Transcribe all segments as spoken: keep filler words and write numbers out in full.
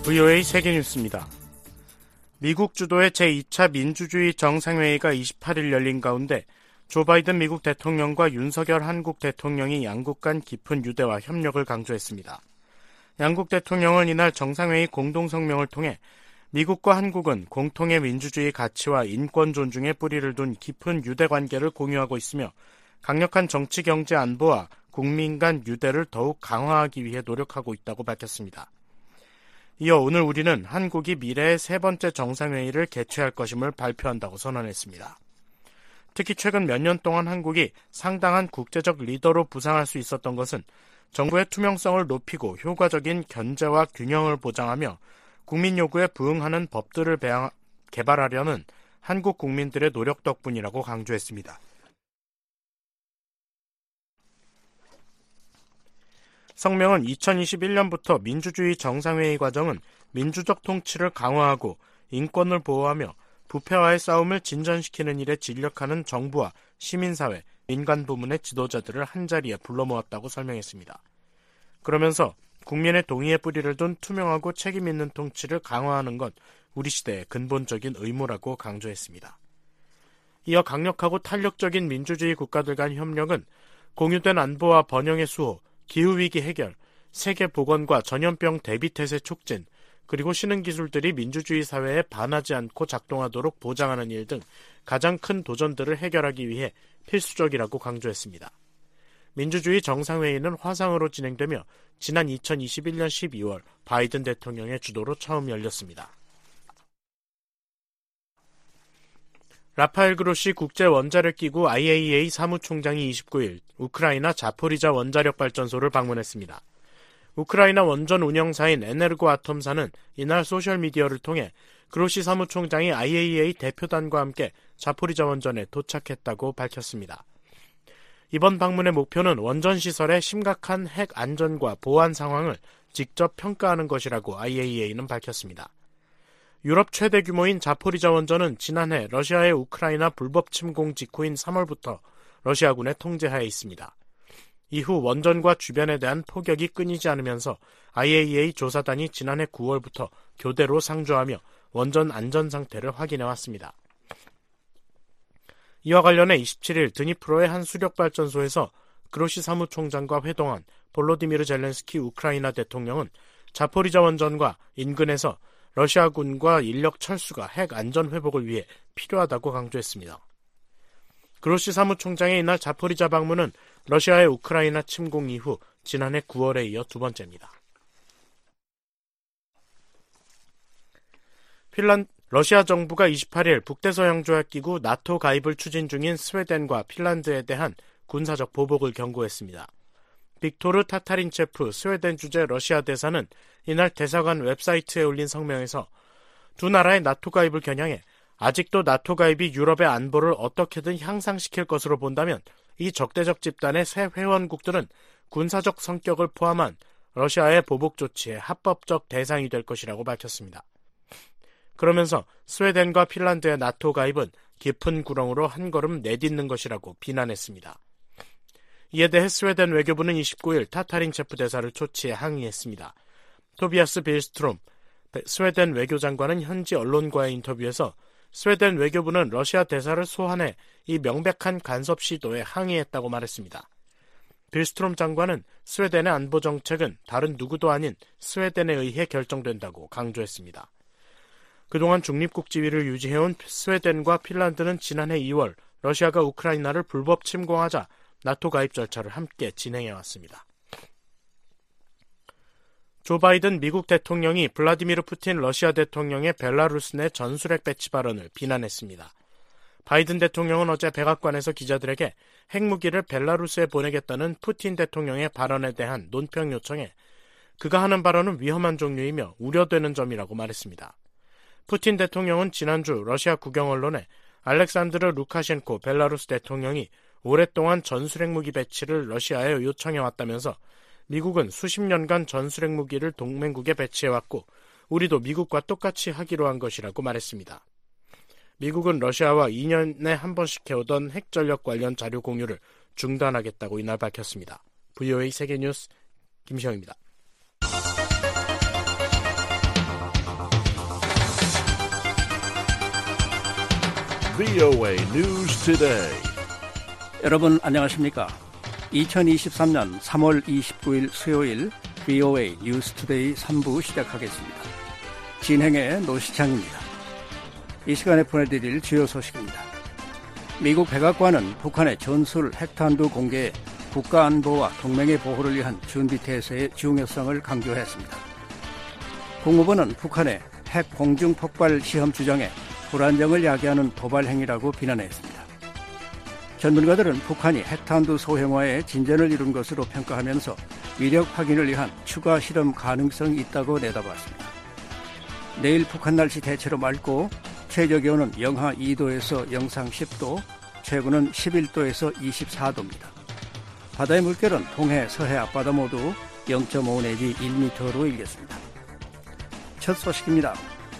브이오에이 세계뉴스입니다. 미국 주도의 제이 차 민주주의 정상회의가 이십팔 일 열린 가운데 조 바이든 미국 대통령과 윤석열 한국 대통령이 양국 간 깊은 유대와 협력을 강조했습니다. 양국 대통령은 이날 정상회의 공동성명을 통해 미국과 한국은 공통의 민주주의 가치와 인권 존중에 뿌리를 둔 깊은 유대 관계를 공유하고 있으며 강력한 정치, 경제, 안보와 국민 간 유대를 더욱 강화하기 위해 노력하고 있다고 밝혔습니다. 이어 오늘 우리는 한국이 미래의 세 번째 정상회의를 개최할 것임을 발표한다고 선언했습니다. 특히 최근 몇 년 동안 한국이 상당한 국제적 리더로 부상할 수 있었던 것은 정부의 투명성을 높이고 효과적인 견제와 균형을 보장하며 국민 요구에 부응하는 법들을 배양, 개발하려는 한국 국민들의 노력 덕분이라고 강조했습니다. 성명은 이천이십일 년부터 민주주의 정상회의 과정은 민주적 통치를 강화하고 인권을 보호하며 부패와의 싸움을 진전시키는 일에 진력하는 정부와 시민사회, 민간 부문의 지도자들을 한자리에 불러 모았다고 설명했습니다. 그러면서 국민의 동의에 뿌리를 둔 투명하고 책임 있는 통치를 강화하는 것, 우리 시대의 근본적인 의무라고 강조했습니다. 이어 강력하고 탄력적인 민주주의 국가들 간 협력은 공유된 안보와 번영의 수호, 기후위기 해결, 세계 보건과 전염병 대비태세 촉진, 그리고 신흥기술들이 민주주의 사회에 반하지 않고 작동하도록 보장하는 일 등 가장 큰 도전들을 해결하기 위해 필수적이라고 강조했습니다. 민주주의 정상회의는 화상으로 진행되며 지난 이천이십일 년 십이월 바이든 대통령의 주도로 처음 열렸습니다. 라파엘 그로시 국제원자력기구 아이에이이에이 사무총장이 이십구 일 우크라이나 자포리자 원자력발전소를 방문했습니다. 우크라이나 원전 운영사인 에네르고아톰사는 이날 소셜미디어를 통해 그로시 사무총장이 아이에이이에이 대표단과 함께 자포리자 원전에 도착했다고 밝혔습니다. 이번 방문의 목표는 원전 시설의 심각한 핵 안전과 보안 상황을 직접 평가하는 것이라고 아이에이이에이는 밝혔습니다. 유럽 최대 규모인 자포리자 원전은 지난해 러시아의 우크라이나 불법 침공 직후인 삼월부터 러시아군의 통제하에 있습니다. 이후 원전과 주변에 대한 포격이 끊이지 않으면서 아이에이이에이 조사단이 지난해 구월부터 교대로 상주하며 원전 안전 상태를 확인해 왔습니다. 이와 관련해 이십칠 일 드니프로의 한 수력발전소에서 그로시 사무총장과 회동한 볼로디미르 젤렌스키 우크라이나 대통령은 자포리자 원전과 인근에서 러시아군과 인력 철수가 핵 안전 회복을 위해 필요하다고 강조했습니다. 그로시 사무총장의 이날 자포리자 방문은 러시아의 우크라이나 침공 이후 지난해 구월에 이어 두 번째입니다. 핀란, 러시아 정부가 이십팔 일 북대서양조약기구 나토 가입을 추진 중인 스웨덴과 핀란드에 대한 군사적 보복을 경고했습니다. 빅토르 타타린체프 스웨덴 주재 러시아 대사는 이날 대사관 웹사이트에 올린 성명에서 두 나라의 나토 가입을 겨냥해 아직도 나토 가입이 유럽의 안보를 어떻게든 향상시킬 것으로 본다면 이 적대적 집단의 새 회원국들은 군사적 성격을 포함한 러시아의 보복 조치의 합법적 대상이 될 것이라고 밝혔습니다. 그러면서 스웨덴과 핀란드의 나토 가입은 깊은 구렁으로 한 걸음 내딛는 것이라고 비난했습니다. 이에 대해 스웨덴 외교부는 이십구 일 타타린체프 대사를 초치해 항의했습니다. 토비아스 빌스트롬 스웨덴 외교장관은 현지 언론과의 인터뷰에서 스웨덴 외교부는 러시아 대사를 소환해 이 명백한 간섭 시도에 항의했다고 말했습니다. 빌스트롬 장관은 스웨덴의 안보 정책은 다른 누구도 아닌 스웨덴에 의해 결정된다고 강조했습니다. 그동안 중립국 지위를 유지해온 스웨덴과 핀란드는 지난해 이월 러시아가 우크라이나를 불법 침공하자 나토 가입 절차를 함께 진행해왔습니다. 조 바이든 미국 대통령이 블라디미르 푸틴 러시아 대통령의 벨라루스 내 전술핵 배치 발언을 비난했습니다. 바이든 대통령은 어제 백악관에서 기자들에게 핵무기를 벨라루스에 보내겠다는 푸틴 대통령의 발언에 대한 논평 요청에 그가 하는 발언은 위험한 종류이며 우려되는 점이라고 말했습니다. 푸틴 대통령은 지난주 러시아 국영 언론에 알렉산드르 루카셴코 벨라루스 대통령이 오랫동안 전술핵무기 배치를 러시아에 요청해왔다면서 미국은 수십 년간 전술핵 무기를 동맹국에 배치해왔고 우리도 미국과 똑같이 하기로 한 것이라고 말했습니다. 미국은 러시아와 이 년에 한 번씩 해오던 핵전력 관련 자료 공유를 중단하겠다고 이날 밝혔습니다. 브이오에이 세계뉴스 김시영입니다. 브이오에이 News Today. 여러분 안녕하십니까? 이천이십삼년 삼월 이십구일 수요일 브이오에이 뉴스 투데이 삼 부 시작하겠습니다. 진행의 노시창입니다. 이 시간에 보내드릴 주요 소식입니다. 미국 백악관은 북한의 전술 핵탄두 공개에 국가안보와 동맹의 보호를 위한 준비태세의 중요성을 강조했습니다. 국무부는 북한의 핵 공중 폭발 시험 주장에 불안정을 야기하는 도발 행위라고 비난했습니다. 전문가들은 북한이 핵탄두 소형화에 진전을 이룬 것으로 평가하면서 위력 확인을 위한 추가 실험 가능성이 있다고 내다봤습니다. 내일 북한 날씨 대체로 맑고 최저 기온은 영하 이도에서 영상 십도, 최고는 십일도에서 이십사도입니다. 바다의 물결은 동해, 서해 앞바다 모두 영점오 내지 일 미터로 일겠습니다. 첫 소식입니다.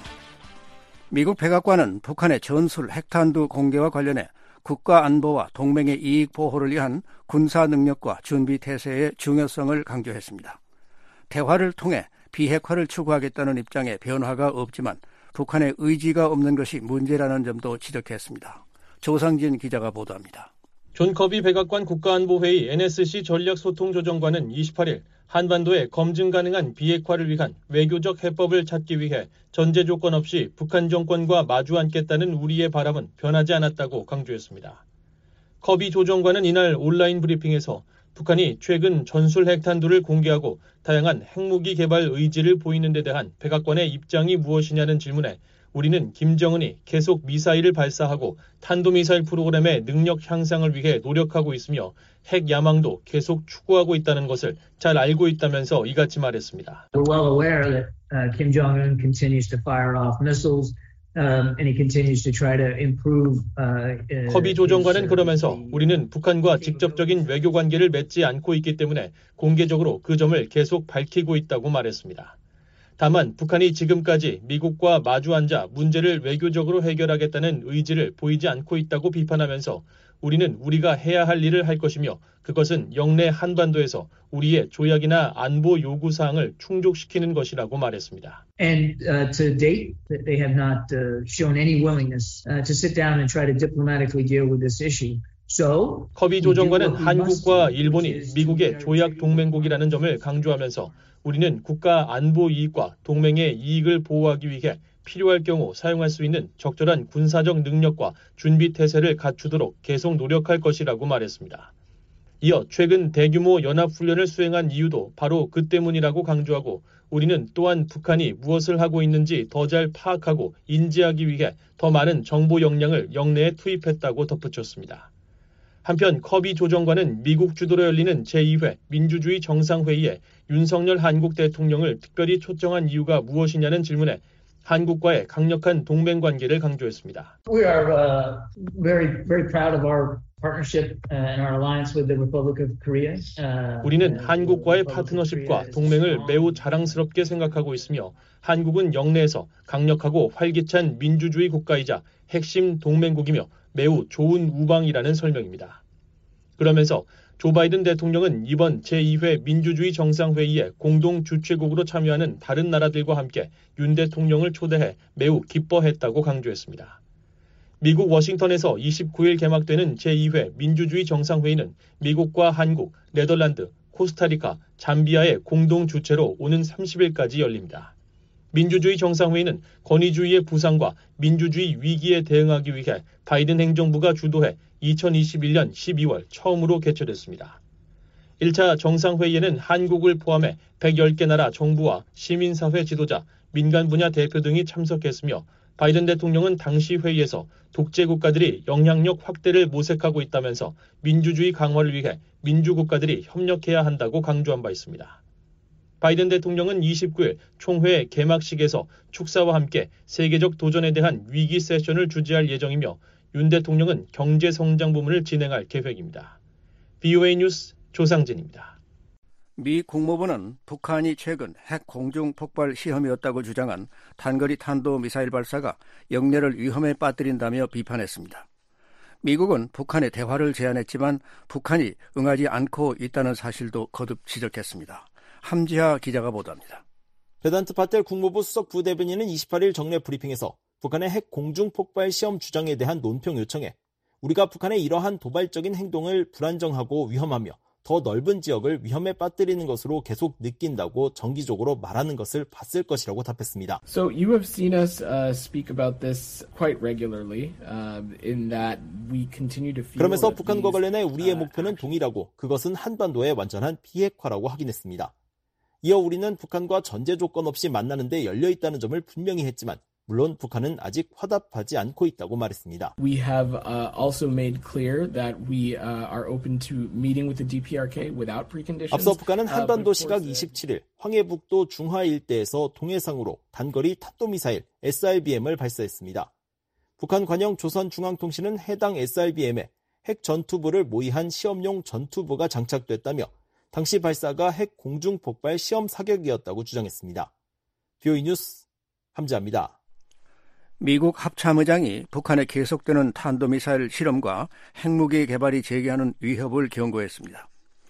미국 백악관은 북한의 전술 핵탄두 공개와 관련해 국가 안보와 동맹의 이익 보호를 위한 군사 능력과 준비 태세의 중요성을 강조했습니다. 대화를 통해 비핵화를 추구하겠다는 입장에 변화가 없지만 북한의 의지가 없는 것이 문제라는 점도 지적했습니다. 조상진 기자가 보도합니다. 존 커비 백악관 국가안보회의 엔에스씨 전략소통조정관은 이십팔일 한반도의 검증 가능한 비핵화를 위한 외교적 해법을 찾기 위해 전제 조건 없이 북한 정권과 마주 앉겠다는 우리의 바람은 변하지 않았다고 강조했습니다. 커비 조정관은 이날 온라인 브리핑에서 북한이 최근 전술 핵탄두를 공개하고 다양한 핵무기 개발 의지를 보이는 데 대한 백악관의 입장이 무엇이냐는 질문에 우리는 김정은이 계속 미사일을 발사하고 탄도미사일 프로그램의 능력 향상을 위해 노력하고 있으며 핵 야망도 계속 추구하고 있다는 것을 잘 알고 있다면서 이같이 말했습니다. We're well aware that uh, Kim Jong-un continues to fire off missiles um, and he continues to try to improve. Uh, 커비 조정관은 그러면서 우리는 북한과 직접적인 외교 관계를 맺지 않고 있기 때문에 공개적으로 그 점을 계속 밝히고 있다고 말했습니다. 다만 북한이 지금까지 미국과 마주 앉아 문제를 외교적으로 해결하겠다는 의지를 보이지 않고 있다고 비판하면서 우리는 우리가 해야 할 일을 할 것이며 그것은 영내 한반도에서 우리의 조약이나 안보 요구사항을 충족시키는 것이라고 말했습니다. And uh, to date, they have not uh, shown any willingness uh, to sit down and try to diplomatically deal with this issue. So, 커비 조정관은 한국과 일본이 미국의 조약 동맹국이라는 점을 강조하면서 우리는 국가 안보 이익과 동맹의 이익을 보호하기 위해 필요할 경우 사용할 수 있는 적절한 군사적 능력과 준비 태세를 갖추도록 계속 노력할 것이라고 말했습니다. 이어 최근 대규모 연합훈련을 수행한 이유도 바로 그 때문이라고 강조하고 우리는 또한 북한이 무엇을 하고 있는지 더 잘 파악하고 인지하기 위해 더 많은 정보 역량을 영내에 투입했다고 덧붙였습니다. 한편 커비 조정관은 미국 주도로 열리는 제이회 민주주의 정상회의에 윤석열 한국 대통령을 특별히 초청한 이유가 무엇이냐는 질문에 한국과의 강력한 동맹 관계를 강조했습니다. We are uh, very, very proud of our partnership and our alliance with the Republic of Korea. Uh, 우리는 한국과의 파트너십과 동맹을 매우 자랑스럽게 생각하고 있으며 한국은 영내에서 강력하고 활기찬 민주주의 국가이자 핵심 동맹국이며 매우 좋은 우방이라는 설명입니다. 그러면서 조 바이든 대통령은 이번 제이회 민주주의 정상회의에 공동 주최국으로 참여하는 다른 나라들과 함께 윤 대통령을 초대해 매우 기뻐했다고 강조했습니다. 미국 워싱턴에서 이십구일 개막되는 제이회 민주주의 정상회의는 미국과 한국, 네덜란드, 코스타리카, 잠비아의 공동 주최로 오는 삼십일까지 열립니다. 민주주의 정상회의는 권위주의의 부상과 민주주의 위기에 대응하기 위해 바이든 행정부가 주도해 이천이십일년 십이월 처음으로 개최됐습니다. 일 차 정상회의에는 한국을 포함해 백십 개 나라 정부와 시민사회 지도자, 민간 분야 대표 등이 참석했으며 바이든 대통령은 당시 회의에서 독재국가들이 영향력 확대를 모색하고 있다면서 민주주의 강화를 위해 민주국가들이 협력해야 한다고 강조한 바 있습니다. 바이든 대통령은 이십구일 총회 개막식에서 축사와 함께 세계적 도전에 대한 위기 세션을 주재할 예정이며 윤 대통령은 경제성장 부문을 진행할 계획입니다. 브이오에이 뉴스 조상진입니다. 미 국무부는 북한이 최근 핵 공중 폭발 시험이었다고 주장한 단거리 탄도미사일 발사가 영내를 위험에 빠뜨린다며 비판했습니다. 미국은 북한에 대화를 제안했지만 북한이 응하지 않고 있다는 사실도 거듭 지적했습니다. 함지하 기자가 보도합니다. 베단트 파텔 국무부 수석 부대변인은 이십팔일 정례 브리핑에서 북한의 핵 공중 폭발 시험 주장에 대한 논평 요청에 우리가 북한의 이러한 도발적인 행동을 불안정하고 위험하며 더 넓은 지역을 위험에 빠뜨리는 것으로 계속 느낀다고 정기적으로 말하는 것을 봤을 것이라고 답했습니다. So you have seen us uh, speak about this quite regularly uh, in that we continue to feel 그러면서 that 북한과 these, 관련해 우리의 uh, 목표는 동일하고 그것은 한반도의 완전한 비핵화라고 확인했습니다. 이어 우리는 북한과 전제 조건 없이 만나는 데 열려 있다는 점을 분명히 했지만 물론 북한은 아직 화답하지 않고 있다고 말했습니다. We have uh, also made clear that we uh, are open to meeting with the 디피아르케이 without preconditions. 앞서 북한은 한반도 시각 이십칠 일 황해북도 중화 일대에서 동해상으로 단거리 탄도미사일 에스알비엠을 발사했습니다. 북한 관영 조선중앙통신은 해당 에스알비엠에 핵 전투부를 모의한 시험용 전투부가 장착됐다며 당시 발사가 핵 공중폭발 시험 사격이었다고 주장했습니다. 비오이 뉴스 함지아입니다. 미국 합참의장이 북한의 계속되는 탄도미사일 실험과 핵무기 개발이 제기하는 위협을 경고했습니다.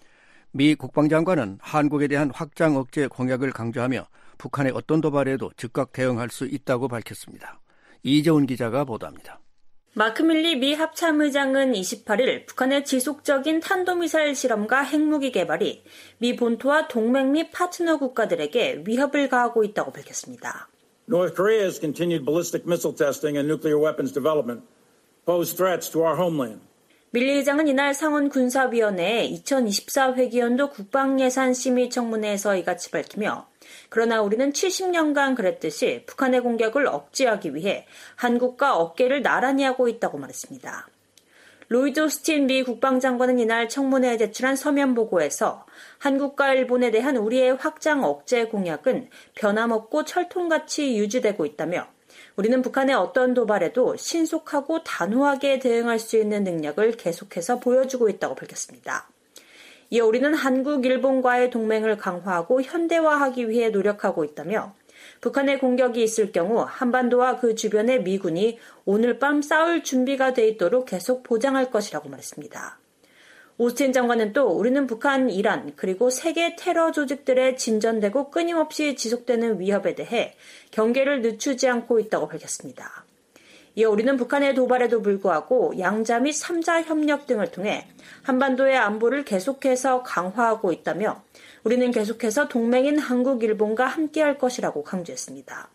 미 국방장관은 한국에 대한 확장 억제 공약을 강조하며 북한의 어떤 도발에도 즉각 대응할 수 있다고 밝혔습니다. 이재훈 기자가 보도합니다. 마크 밀리 미 합참의장은 이십팔 일 북한의 지속적인 탄도미사일 실험과 핵무기 개발이 미 본토와 동맹 및 파트너 국가들에게 위협을 가하고 있다고 밝혔습니다. North Korea's continued ballistic missile testing and nuclear weapons development pose threats to our homeland. 밀리 의장은 이날 상원 군사위원회의 이천이십사 회기연도 국방예산 심의청문회에서 이같이 밝히며 그러나 우리는 칠십 년간 그랬듯이 북한의 공격을 억제하기 위해 한국과 어깨를 나란히 하고 있다고 말했습니다. 로이드 오스틴 미 국방장관은 이날 청문회에 제출한 서면 보고에서 한국과 일본에 대한 우리의 확장 억제 공약은 변함없고 철통같이 유지되고 있다며 우리는 북한의 어떤 도발에도 신속하고 단호하게 대응할 수 있는 능력을 계속해서 보여주고 있다고 밝혔습니다. 이어 우리는 한국, 일본과의 동맹을 강화하고 현대화하기 위해 노력하고 있다며 북한의 공격이 있을 경우 한반도와 그 주변의 미군이 오늘 밤 싸울 준비가 돼 있도록 계속 보장할 것이라고 말했습니다. 오스틴 장관은 또 우리는 북한, 이란, 그리고 세계 테러 조직들의 진전되고 끊임없이 지속되는 위협에 대해 경계를 늦추지 않고 있다고 밝혔습니다. 이어 우리는 북한의 도발에도 불구하고 양자 및 삼자 협력 등을 통해 한반도의 안보를 계속해서 강화하고 있다며 우리는 계속해서 동맹인 한국, 일본과 함께할 것이라고 강조했습니다.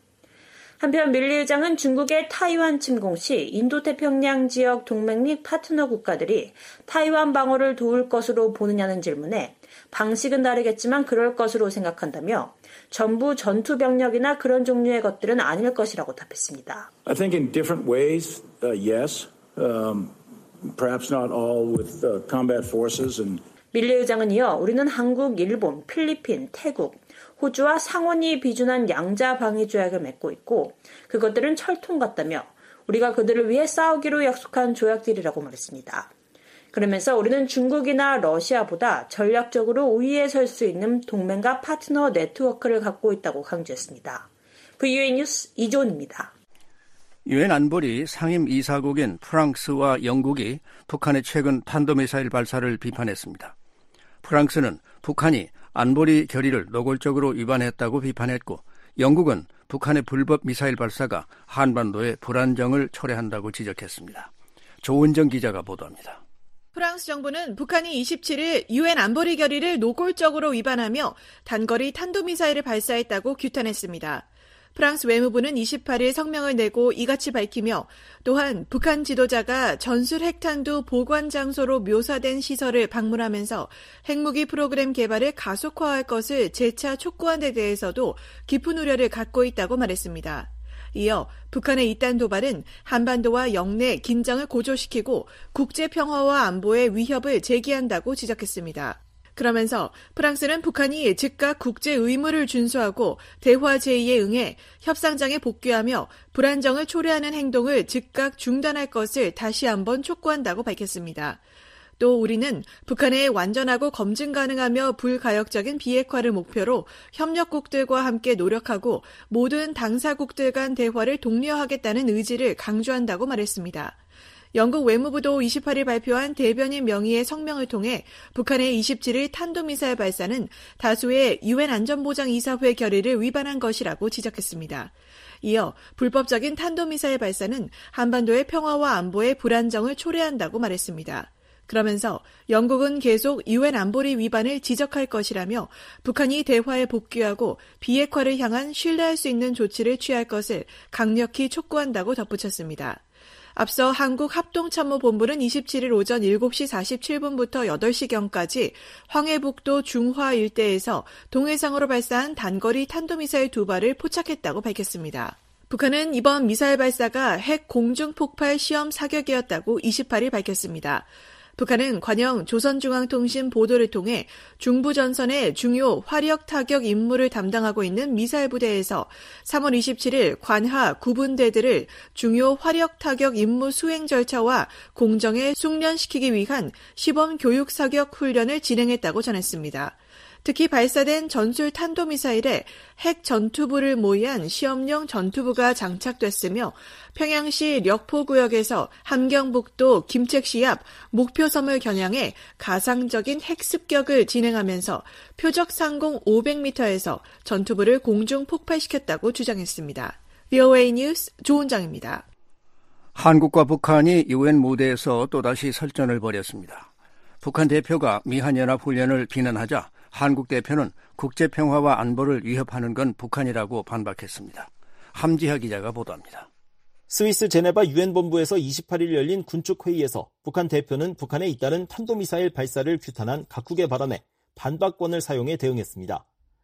한편 밀리 의장은 중국의 타이완 침공 시 인도태평양 지역 동맹 및 파트너 국가들이 타이완 방어를 도울 것으로 보느냐는 질문에 방식은 다르겠지만 그럴 것으로 생각한다며 전부 전투 병력이나 그런 종류의 것들은 아닐 것이라고 답했습니다. I think in different ways, uh, yes. Um, perhaps not all with uh, combat forces and 밀리 의장은 이어 우리는 한국, 일본, 필리핀, 태국, 호주와 상원이 비준한 양자 방위 조약을 맺고 있고 그것들은 철통 같다며 우리가 그들을 위해 싸우기로 약속한 조약들이라고 말했습니다. 그러면서 우리는 중국이나 러시아보다 전략적으로 우위에 설 수 있는 동맹과 파트너 네트워크를 갖고 있다고 강조했습니다. 브이오에이 뉴스 이존입니다. 유엔 안보리 상임이사국인 프랑스와 영국이 북한의 최근 탄도미사일 발사를 비판했습니다. 프랑스는 북한이 안보리 결의를 노골적으로 위반했다고 비판했고 영국은 북한의 불법 미사일 발사가 한반도의 불안정을 초래한다고 지적했습니다. 조은정 기자가 보도합니다. 프랑스 정부는 북한이 이십칠 일 유엔 안보리 결의를 노골적으로 위반하며 단거리 탄도미사일을 발사했다고 규탄했습니다. 프랑스 외무부는 이십팔 일 성명을 내고 이같이 밝히며 또한 북한 지도자가 전술 핵탄두 보관 장소로 묘사된 시설을 방문하면서 핵무기 프로그램 개발을 가속화할 것을 재차 촉구한 데 대해서도 깊은 우려를 갖고 있다고 말했습니다. 이어 북한의 이딴 도발은 한반도와 영내 긴장을 고조시키고 국제평화와 안보에 위협을 제기한다고 지적했습니다. 그러면서 프랑스는 북한이 즉각 국제 의무를 준수하고 대화 제의에 응해 협상장에 복귀하며 불안정을 초래하는 행동을 즉각 중단할 것을 다시 한번 촉구한다고 밝혔습니다. 또 우리는 북한의 완전하고 검증 가능하며 불가역적인 비핵화를 목표로 협력국들과 함께 노력하고 모든 당사국들 간 대화를 독려하겠다는 의지를 강조한다고 말했습니다. 영국 외무부도 이십팔 일 발표한 대변인 명의의 성명을 통해 북한의 이십칠 일 탄도미사일 발사는 다수의 유엔 안전보장이사회 결의를 위반한 것이라고 지적했습니다. 이어 불법적인 탄도미사일 발사는 한반도의 평화와 안보에 불안정을 초래한다고 말했습니다. 그러면서 영국은 계속 유엔 안보리 위반을 지적할 것이라며 북한이 대화에 복귀하고 비핵화를 향한 신뢰할 수 있는 조치를 취할 것을 강력히 촉구한다고 덧붙였습니다. 앞서 한국합동참모본부는 이십칠일 오전 일곱 시 사십칠 분부터 여덟 시경까지 황해북도 중화 일대에서 동해상으로 발사한 단거리 탄도미사일 두 발을 포착했다고 밝혔습니다. 북한은 이번 미사일 발사가 핵 공중폭발 시험 사격이었다고 이십팔일 밝혔습니다. 북한은 관영 조선중앙통신 보도를 통해 중부전선의 중요 화력 타격 임무를 담당하고 있는 미사일 부대에서 삼월 이십칠일 관하 구분대들을 중요 화력 타격 임무 수행 절차와 공정에 숙련시키기 위한 시범 교육 사격 훈련을 진행했다고 전했습니다. 특히 발사된 전술 탄도미사일에 핵 전투부를 모의한 시험용 전투부가 장착됐으며 평양시 력포구역에서 함경북도 김책시 앞 목표섬을 겨냥해 가상적인 핵 습격을 진행하면서 표적 상공 오백 미터에서 전투부를 공중 폭발시켰다고 주장했습니다. 브이오에이 뉴스 조은정입니다. 한국과 북한이 유엔 무대에서 또다시 설전을 벌였습니다. 북한 대표가 미한연합훈련을 비난하자 한국 대표는 국제평화와 안보를 위협하는 건 북한이라고 반박했습니다. 함지하 기자가 보도합니다. 스위스 제네바 유엔 본부에서 이십팔일 열린 군축회의에서 북한 대표는 북한에 잇따른 탄도미사일 발사를 규탄한 각국의 발언에 반박권을 사용해 대응했습니다.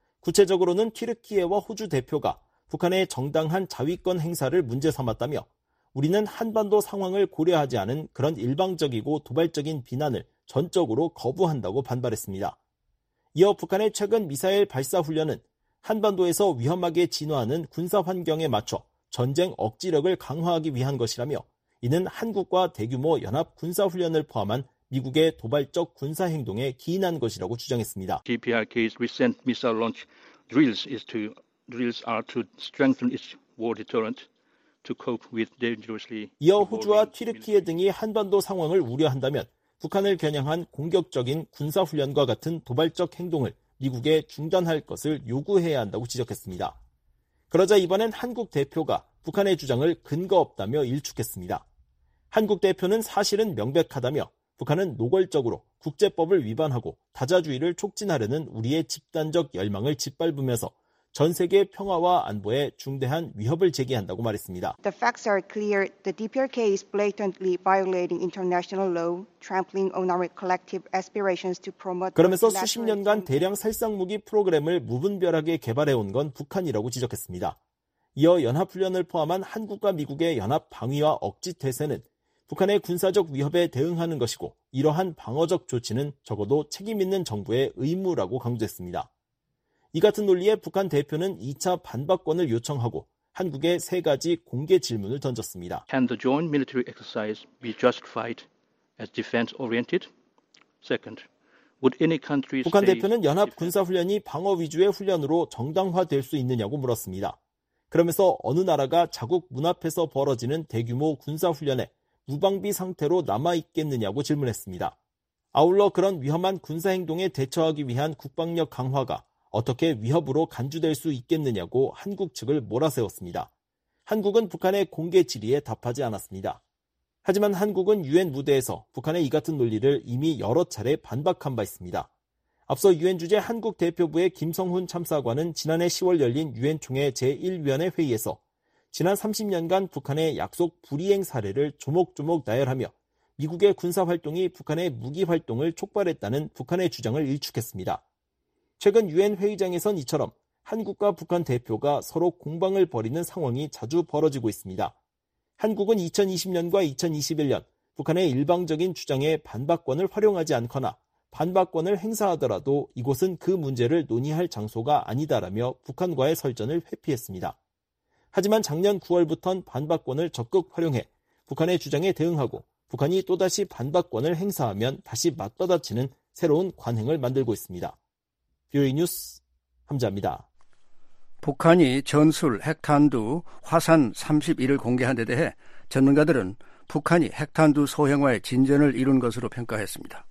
구체적으로는 튀르키예와 호주 대표가 북한의 정당한 자위권 행사를 문제 삼았다며 우리는 한반도 상황을 고려하지 않은 그런 일방적이고 도발적인 비난을 전적으로 거부한다고 반발했습니다. 이어 북한의 최근 미사일 발사 훈련은 한반도에서 위험하게 진화하는 군사 환경에 맞춰 전쟁 억지력을 강화하기 위한 것이라며 이는 한국과 대규모 연합 군사 훈련을 포함한 미국의 도발적 군사 행동에 기인한 것이라고 주장했습니다. 디피알케이's recent missile launch drills is to drills are to strengthen its war deterrent to cope with dangerously. 이어 호주와 튀르키예 등이 한반도 상황을 우려한다면 북한을 겨냥한 공격적인 군사훈련과 같은 도발적 행동을 미국에 중단할 것을 요구해야 한다고 지적했습니다. 그러자 이번엔 한국 대표가 북한의 주장을 근거 없다며 일축했습니다. 한국 대표는 사실은 명백하다며 북한은 노골적으로 국제법을 위반하고 다자주의를 촉진하려는 우리의 집단적 열망을 짓밟으면서 전 세계 평화와 안보에 중대한 위협을 제기한다고 말했습니다. The facts are clear. The 디피알케이 is blatantly violating international law, trampling on our collective aspirations to promote. 그러면서 수십 년간 대량 살상무기 프로그램을 무분별하게 개발해온 건 북한이라고 지적했습니다. 이어 연합훈련을 포함한 한국과 미국의 연합 방위와 억지 태세는 북한의 군사적 위협에 대응하는 것이고 이러한 방어적 조치는 적어도 책임 있는 정부의 의무라고 강조했습니다. 이 같은 논리에 북한 대표는 이 차 반박권을 요청하고 한국에 세 가지 공개 질문을 던졌습니다. Can the joint military exercise be justified as defense-oriented? Second, would any country 북한 대표는 연합 군사훈련이 방어 위주의 훈련으로 정당화될 수 있느냐고 물었습니다. 그러면서 어느 나라가 자국 문 앞에서 벌어지는 대규모 군사훈련에 무방비 상태로 남아있겠느냐고 질문했습니다. 아울러 그런 위험한 군사행동에 대처하기 위한 국방력 강화가 어떻게 위협으로 간주될 수 있겠느냐고 한국 측을 몰아세웠습니다. 한국은 북한의 공개 질의에 답하지 않았습니다. 하지만 한국은 유엔 무대에서 북한의 이 같은 논리를 이미 여러 차례 반박한 바 있습니다. 앞서 유엔 주재 한국 대표부의 김성훈 참사관은 지난해 시월 열린 유엔 총회 제일 위원회 회의에서 지난 삼십 년간 북한의 약속 불이행 사례를 조목조목 나열하며 미국의 군사활동이 북한의 무기활동을 촉발했다는 북한의 주장을 일축했습니다. 최근 유엔 회의장에선 이처럼 한국과 북한 대표가 서로 공방을 벌이는 상황이 자주 벌어지고 있습니다. 한국은 이천이십 년과 이천이십일 년 북한의 일방적인 주장에 반박권을 활용하지 않거나 반박권을 행사하더라도 이곳은 그 문제를 논의할 장소가 아니다라며 북한과의 설전을 회피했습니다. 하지만 작년 구월부터는 반박권을 적극 활용해 북한의 주장에 대응하고 북한이 또다시 반박권을 행사하면 다시 맞받아치는 새로운 관행을 만들고 있습니다. 브이오에이 뉴스 함자입니다. 북한이 전술, 핵탄두, 화산 삼십일을 공개한 데 대해 전문가들은 북한이 핵탄두 소형화에 진전을 이룬 것으로 평가했습니다.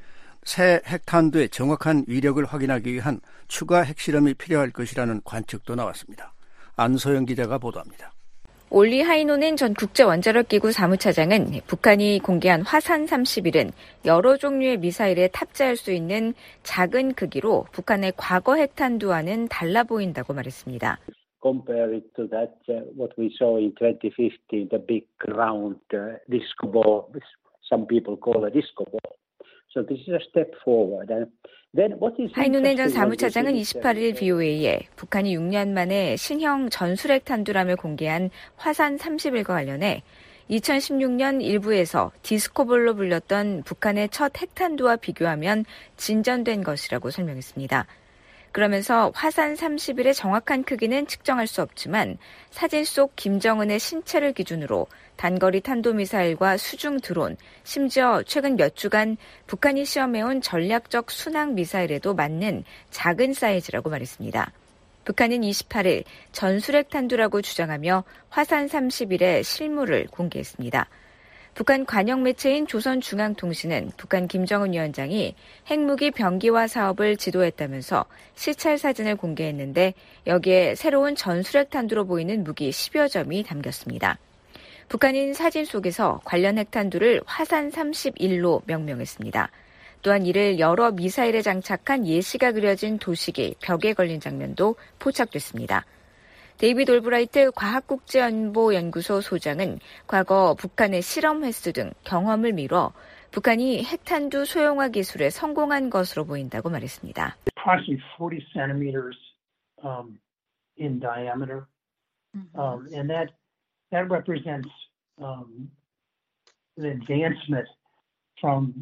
새 핵탄두의 정확한 위력을 확인하기 위한 추가 핵실험이 필요할 것이라는 관측도 나왔습니다. 안소영 기자가 보도합니다. 올리 하이노넨 전 국제원자력기구 사무차장은 북한이 공개한 화산 삼십일은 여러 종류의 미사일에 탑재할 수 있는 작은 크기로 북한의 과거 핵탄두와는 달라 보인다고 말했습니다. Compare it to that, uh, what we saw in twenty fifteen, the big round uh, disco ball, some people call a disco ball. So this is a step forward. And 하이누넨 전 사무차장은 이십팔 일 브이오에이에 북한이 육 년 만에 신형 전술핵 탄두람을 공개한 화산 삼십일과 관련해 이천십육 년 일부에서 디스코볼로 불렸던 북한의 첫 핵탄두와 비교하면 진전된 것이라고 설명했습니다. 그러면서 화산 삼십일의 정확한 크기는 측정할 수 없지만 사진 속 김정은의 신체를 기준으로 단거리 탄도미사일과 수중 드론, 심지어 최근 몇 주간 북한이 시험해온 전략적 순항 미사일에도 맞는 작은 사이즈라고 말했습니다. 북한은 이십팔 일 전술핵 탄두라고 주장하며 화산 삼십일의 실물을 공개했습니다. 북한 관영 매체인 조선중앙통신은 북한 김정은 위원장이 핵무기 병기화 사업을 지도했다면서 시찰 사진을 공개했는데 여기에 새로운 전술핵 탄두로 보이는 무기 십여 점이 담겼습니다. 북한은 사진 속에서 관련 핵탄두를 화산 삼십일로 명명했습니다. 또한 이를 여러 미사일에 장착한 예시가 그려진 도식이 벽에 걸린 장면도 포착됐습니다. 데이비드 올브라이트 과학국제연보연구소 소장은 과거 북한의 실험 횟수 등 경험을 미뤄 북한이 핵탄두 소형화 기술에 성공한 것으로 보인다고 말했습니다. Approximately forty centimeters um, in diameter, um, and that that represents um, an advancement from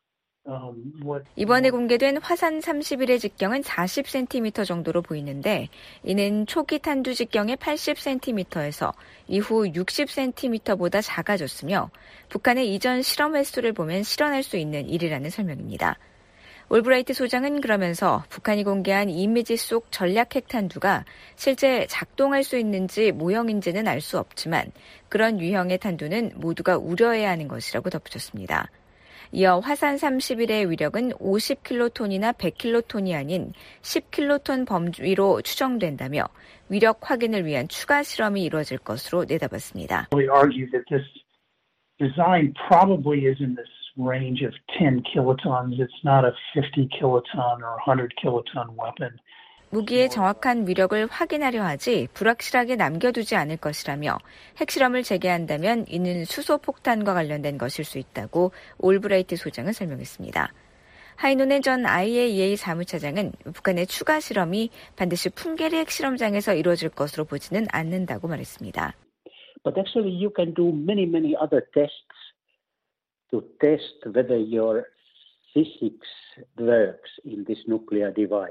이번에 공개된 화산 삼십일의 직경은 사십 센티미터 정도로 보이는데 이는 초기 탄두 직경의 팔십 센티미터에서 이후 육십 센티미터보다 작아졌으며 북한의 이전 실험 횟수를 보면 실현할 수 있는 일이라는 설명입니다. 올브라이트 소장은 그러면서 북한이 공개한 이미지 속 전략 핵탄두가 실제 작동할 수 있는지 모형인지는 알 수 없지만 그런 유형의 탄두는 모두가 우려해야 하는 것이라고 덧붙였습니다. 이어 화산 삼십일의 위력은 오십 킬로톤이나 백 킬로톤이 아닌 십 킬로톤 범위로 추정된다며 위력 확인을 위한 추가 실험이 이루어질 것으로 내다봤습니다. We argue that this design probably is in this range of ten kilotons. It's not a fifty kiloton or one hundred kiloton weapon. 무기의 정확한 위력을 확인하려 하지 불확실하게 남겨두지 않을 것이라며 핵실험을 재개한다면 이는 수소폭탄과 관련된 것일 수 있다고 올브라이트 소장은 설명했습니다. 하이노넨 전 아이에이이에이 사무차장은 북한의 추가 실험이 반드시 풍계리 핵실험장에서 이루어질 것으로 보지는 않는다고 말했습니다. But actually you can do many, many other tests to test whether your physics works in this nuclear device.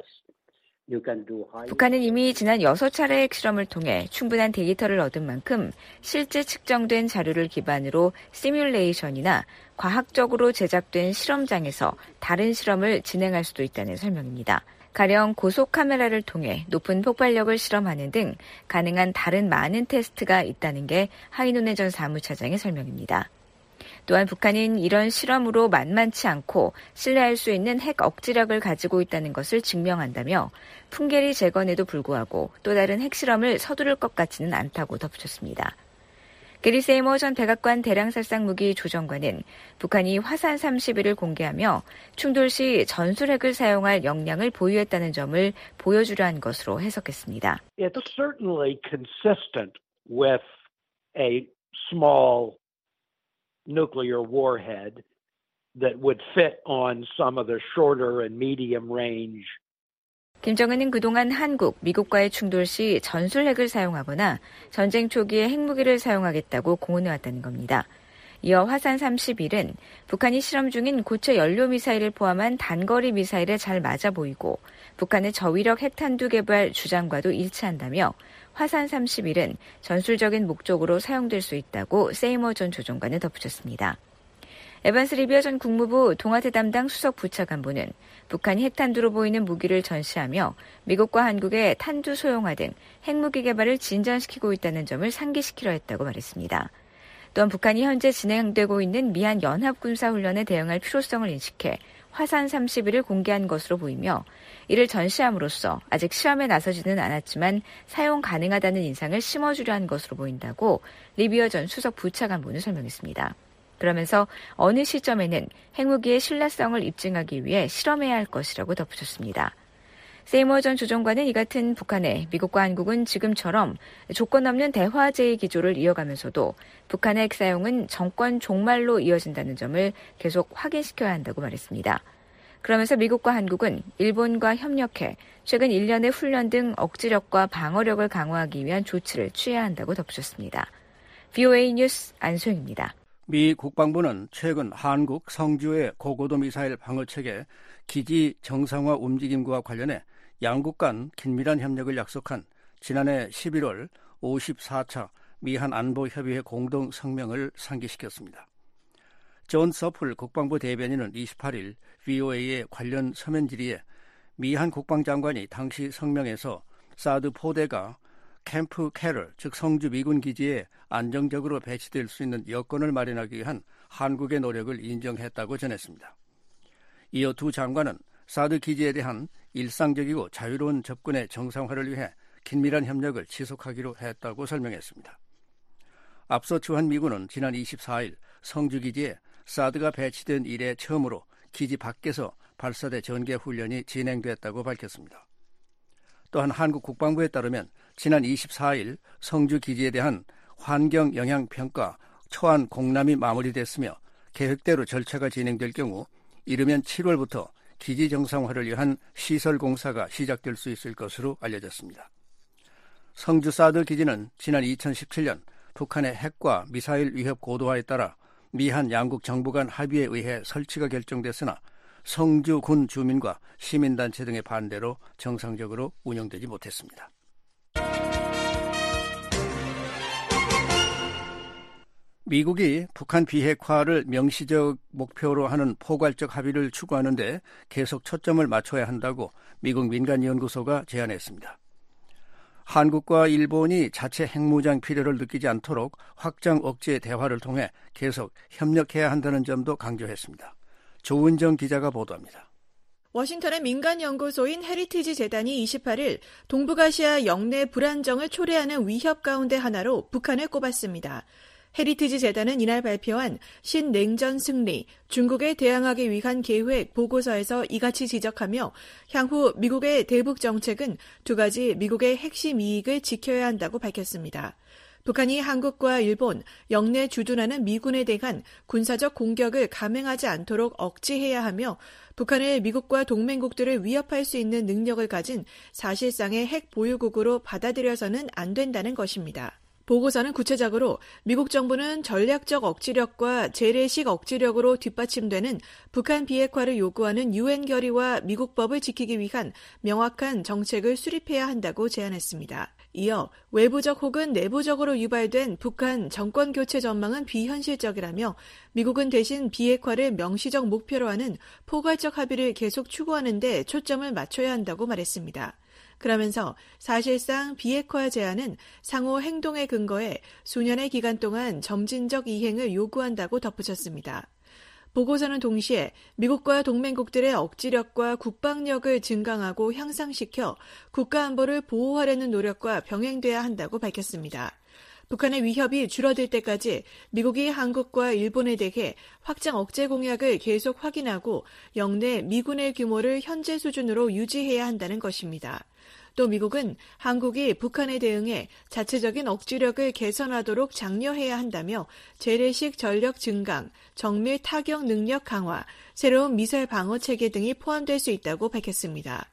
북한은 이미 지난 여섯 차례 핵실험을 통해 충분한 데이터를 얻은 만큼 실제 측정된 자료를 기반으로 시뮬레이션이나 과학적으로 제작된 실험장에서 다른 실험을 진행할 수도 있다는 설명입니다. 가령 고속 카메라를 통해 높은 폭발력을 실험하는 등 가능한 다른 많은 테스트가 있다는 게 하이노넨 전 사무차장의 설명입니다. 또한 북한은 이런 실험으로 만만치 않고 신뢰할 수 있는 핵 억지력을 가지고 있다는 것을 증명한다며 풍계리 재건에도 불구하고 또 다른 핵실험을 서두를 것 같지는 않다고 덧붙였습니다. 게리 세이머 전 백악관 대량살상무기 조정관은 북한이 화산 삼십일을 공개하며 충돌 시 전술핵을 사용할 역량을 보유했다는 점을 보여주려 한 것으로 해석했습니다. It's certainly consistent with a small nuclear warhead that would fit on some of the shorter and medium range. 김정은은 그동안 한국, 미국과의 충돌 시 전술핵을 사용하거나 전쟁 초기에 핵무기를 사용하겠다고 공언해왔다는 겁니다. 이어 화산 삼십일은 북한이 실험 중인 고체 연료 미사일을 포함한 단거리 미사일에 잘 맞아 보이고 북한의 저위력 핵탄두 개발 주장과도 일치한다며 화산 삼십일은 전술적인 목적으로 사용될 수 있다고 세이머 전 조정관은 덧붙였습니다. 에반스 리비어 전 국무부 동아태 담당 수석 부차관보는 북한이 핵탄두로 보이는 무기를 전시하며 미국과 한국의 탄두 소형화 등 핵무기 개발을 진전시키고 있다는 점을 상기시키려 했다고 말했습니다. 또한 북한이 현재 진행되고 있는 미한 연합군사훈련에 대응할 필요성을 인식해 화산 삼십일을 공개한 것으로 보이며 이를 전시함으로써 아직 시험에 나서지는 않았지만 사용 가능하다는 인상을 심어주려 한 것으로 보인다고 리비어 전 수석 부차관보는 설명했습니다. 그러면서 어느 시점에는 핵무기의 신뢰성을 입증하기 위해 실험해야 할 것이라고 덧붙였습니다. 세이머 전 조정관은 이 같은 북한에 미국과 한국은 지금처럼 조건 없는 대화제의 기조를 이어가면서도 북한의 핵 사용은 정권 종말로 이어진다는 점을 계속 확인시켜야 한다고 말했습니다. 그러면서 미국과 한국은 일본과 협력해 최근 일 년의 훈련 등 억지력과 방어력을 강화하기 위한 조치를 취해야 한다고 덧붙였습니다. 브이오에이 뉴스 안소영입니다. 미 국방부는 최근 한국 성주의 고고도 미사일 방어체계 기지 정상화 움직임과 관련해 양국 간 긴밀한 협력을 약속한 지난해 십일월 오십사 차 미한 안보협의회 공동 성명을 상기시켰습니다. 존 서플 국방부 대변인은 이십팔 일 브이오에이의 관련 서면 질의에 미한 국방장관이 당시 성명에서 사드 포대가 캠프 캐럴, 즉 성주 미군 기지에 안정적으로 배치될 수 있는 여건을 마련하기 위한 한국의 노력을 인정했다고 전했습니다. 이어 두 장관은 사드 기지에 대한 일상적이고 자유로운 접근의 정상화를 위해 긴밀한 협력을 지속하기로 했다고 설명했습니다. 앞서 주한미군은 지난 이십사 일 성주 기지에 사드가 배치된 이래 처음으로 기지 밖에서 발사대 전개 훈련이 진행됐다고 밝혔습니다. 또한 한국 국방부에 따르면 지난 이십사 일 성주 기지에 대한 환경 영향 평가 초안 공람이 마무리됐으며 계획대로 절차가 진행될 경우 이르면 칠월부터 기지 정상화를 위한 시설 공사가 시작될 수 있을 것으로 알려졌습니다. 성주 사드 기지는 지난 이천십칠 년 북한의 핵과 미사일 위협 고도화에 따라 미한 양국 정부 간 합의에 의해 설치가 결정됐으나 성주 군 주민과 시민단체 등의 반대로 정상적으로 운영되지 못했습니다. 미국이 북한 비핵화를 명시적 목표로 하는 포괄적 합의를 추구하는 데 계속 초점을 맞춰야 한다고 미국 민간연구소가 제안했습니다. 한국과 일본이 자체 핵무장 필요를 느끼지 않도록 확장 억제 대화를 통해 계속 협력해야 한다는 점도 강조했습니다. 조은정 기자가 보도합니다. 워싱턴의 민간연구소인 헤리티지 재단이 이십팔 일 동북아시아 영내 불안정을 초래하는 위협 가운데 하나로 북한을 꼽았습니다. 헤리티지 재단은 이날 발표한 신냉전 승리, 중국에 대항하기 위한 계획 보고서에서 이같이 지적하며 향후 미국의 대북 정책은 두 가지 미국의 핵심 이익을 지켜야 한다고 밝혔습니다. 북한이 한국과 일본, 영내 주둔하는 미군에 대한 군사적 공격을 감행하지 않도록 억제해야 하며 북한을 미국과 동맹국들을 위협할 수 있는 능력을 가진 사실상의 핵 보유국으로 받아들여서는 안 된다는 것입니다. 보고서는 구체적으로 미국 정부는 전략적 억지력과 재래식 억지력으로 뒷받침되는 북한 비핵화를 요구하는 유엔 결의와 미국법을 지키기 위한 명확한 정책을 수립해야 한다고 제안했습니다. 이어 외부적 혹은 내부적으로 유발된 북한 정권 교체 전망은 비현실적이라며 미국은 대신 비핵화를 명시적 목표로 하는 포괄적 합의를 계속 추구하는 데 초점을 맞춰야 한다고 말했습니다. 그러면서 사실상 비핵화 제안은 상호 행동의 근거에 수년의 기간 동안 점진적 이행을 요구한다고 덧붙였습니다. 보고서는 동시에 미국과 동맹국들의 억지력과 국방력을 증강하고 향상시켜 국가안보를 보호하려는 노력과 병행돼야 한다고 밝혔습니다. 북한의 위협이 줄어들 때까지 미국이 한국과 일본에 대해 확장 억제 공약을 계속 확인하고 영내 미군의 규모를 현재 수준으로 유지해야 한다는 것입니다. 또 미국은 한국이 북한에 대응해 자체적인 억지력을 개선하도록 장려해야 한다며 재래식 전력 증강, 정밀 타격 능력 강화, 새로운 미사일 방어 체계 등이 포함될 수 있다고 밝혔습니다.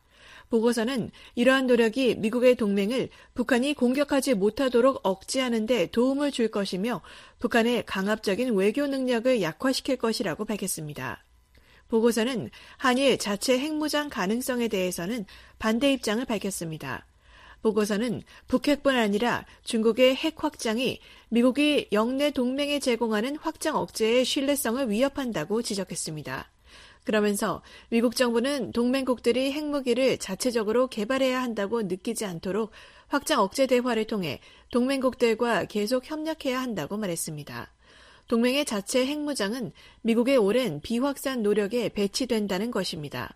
보고서는 이러한 노력이 미국의 동맹을 북한이 공격하지 못하도록 억제하는 데 도움을 줄 것이며 북한의 강압적인 외교 능력을 약화시킬 것이라고 밝혔습니다. 보고서는 한일 자체 핵무장 가능성에 대해서는 반대 입장을 밝혔습니다. 보고서는 북핵뿐 아니라 중국의 핵 확장이 미국이 영내 동맹에 제공하는 확장 억제의 신뢰성을 위협한다고 지적했습니다. 그러면서 미국 정부는 동맹국들이 핵무기를 자체적으로 개발해야 한다고 느끼지 않도록 확장 억제 대화를 통해 동맹국들과 계속 협력해야 한다고 말했습니다. 동맹의 자체 핵무장은 미국의 오랜 비확산 노력에 배치된다는 것입니다.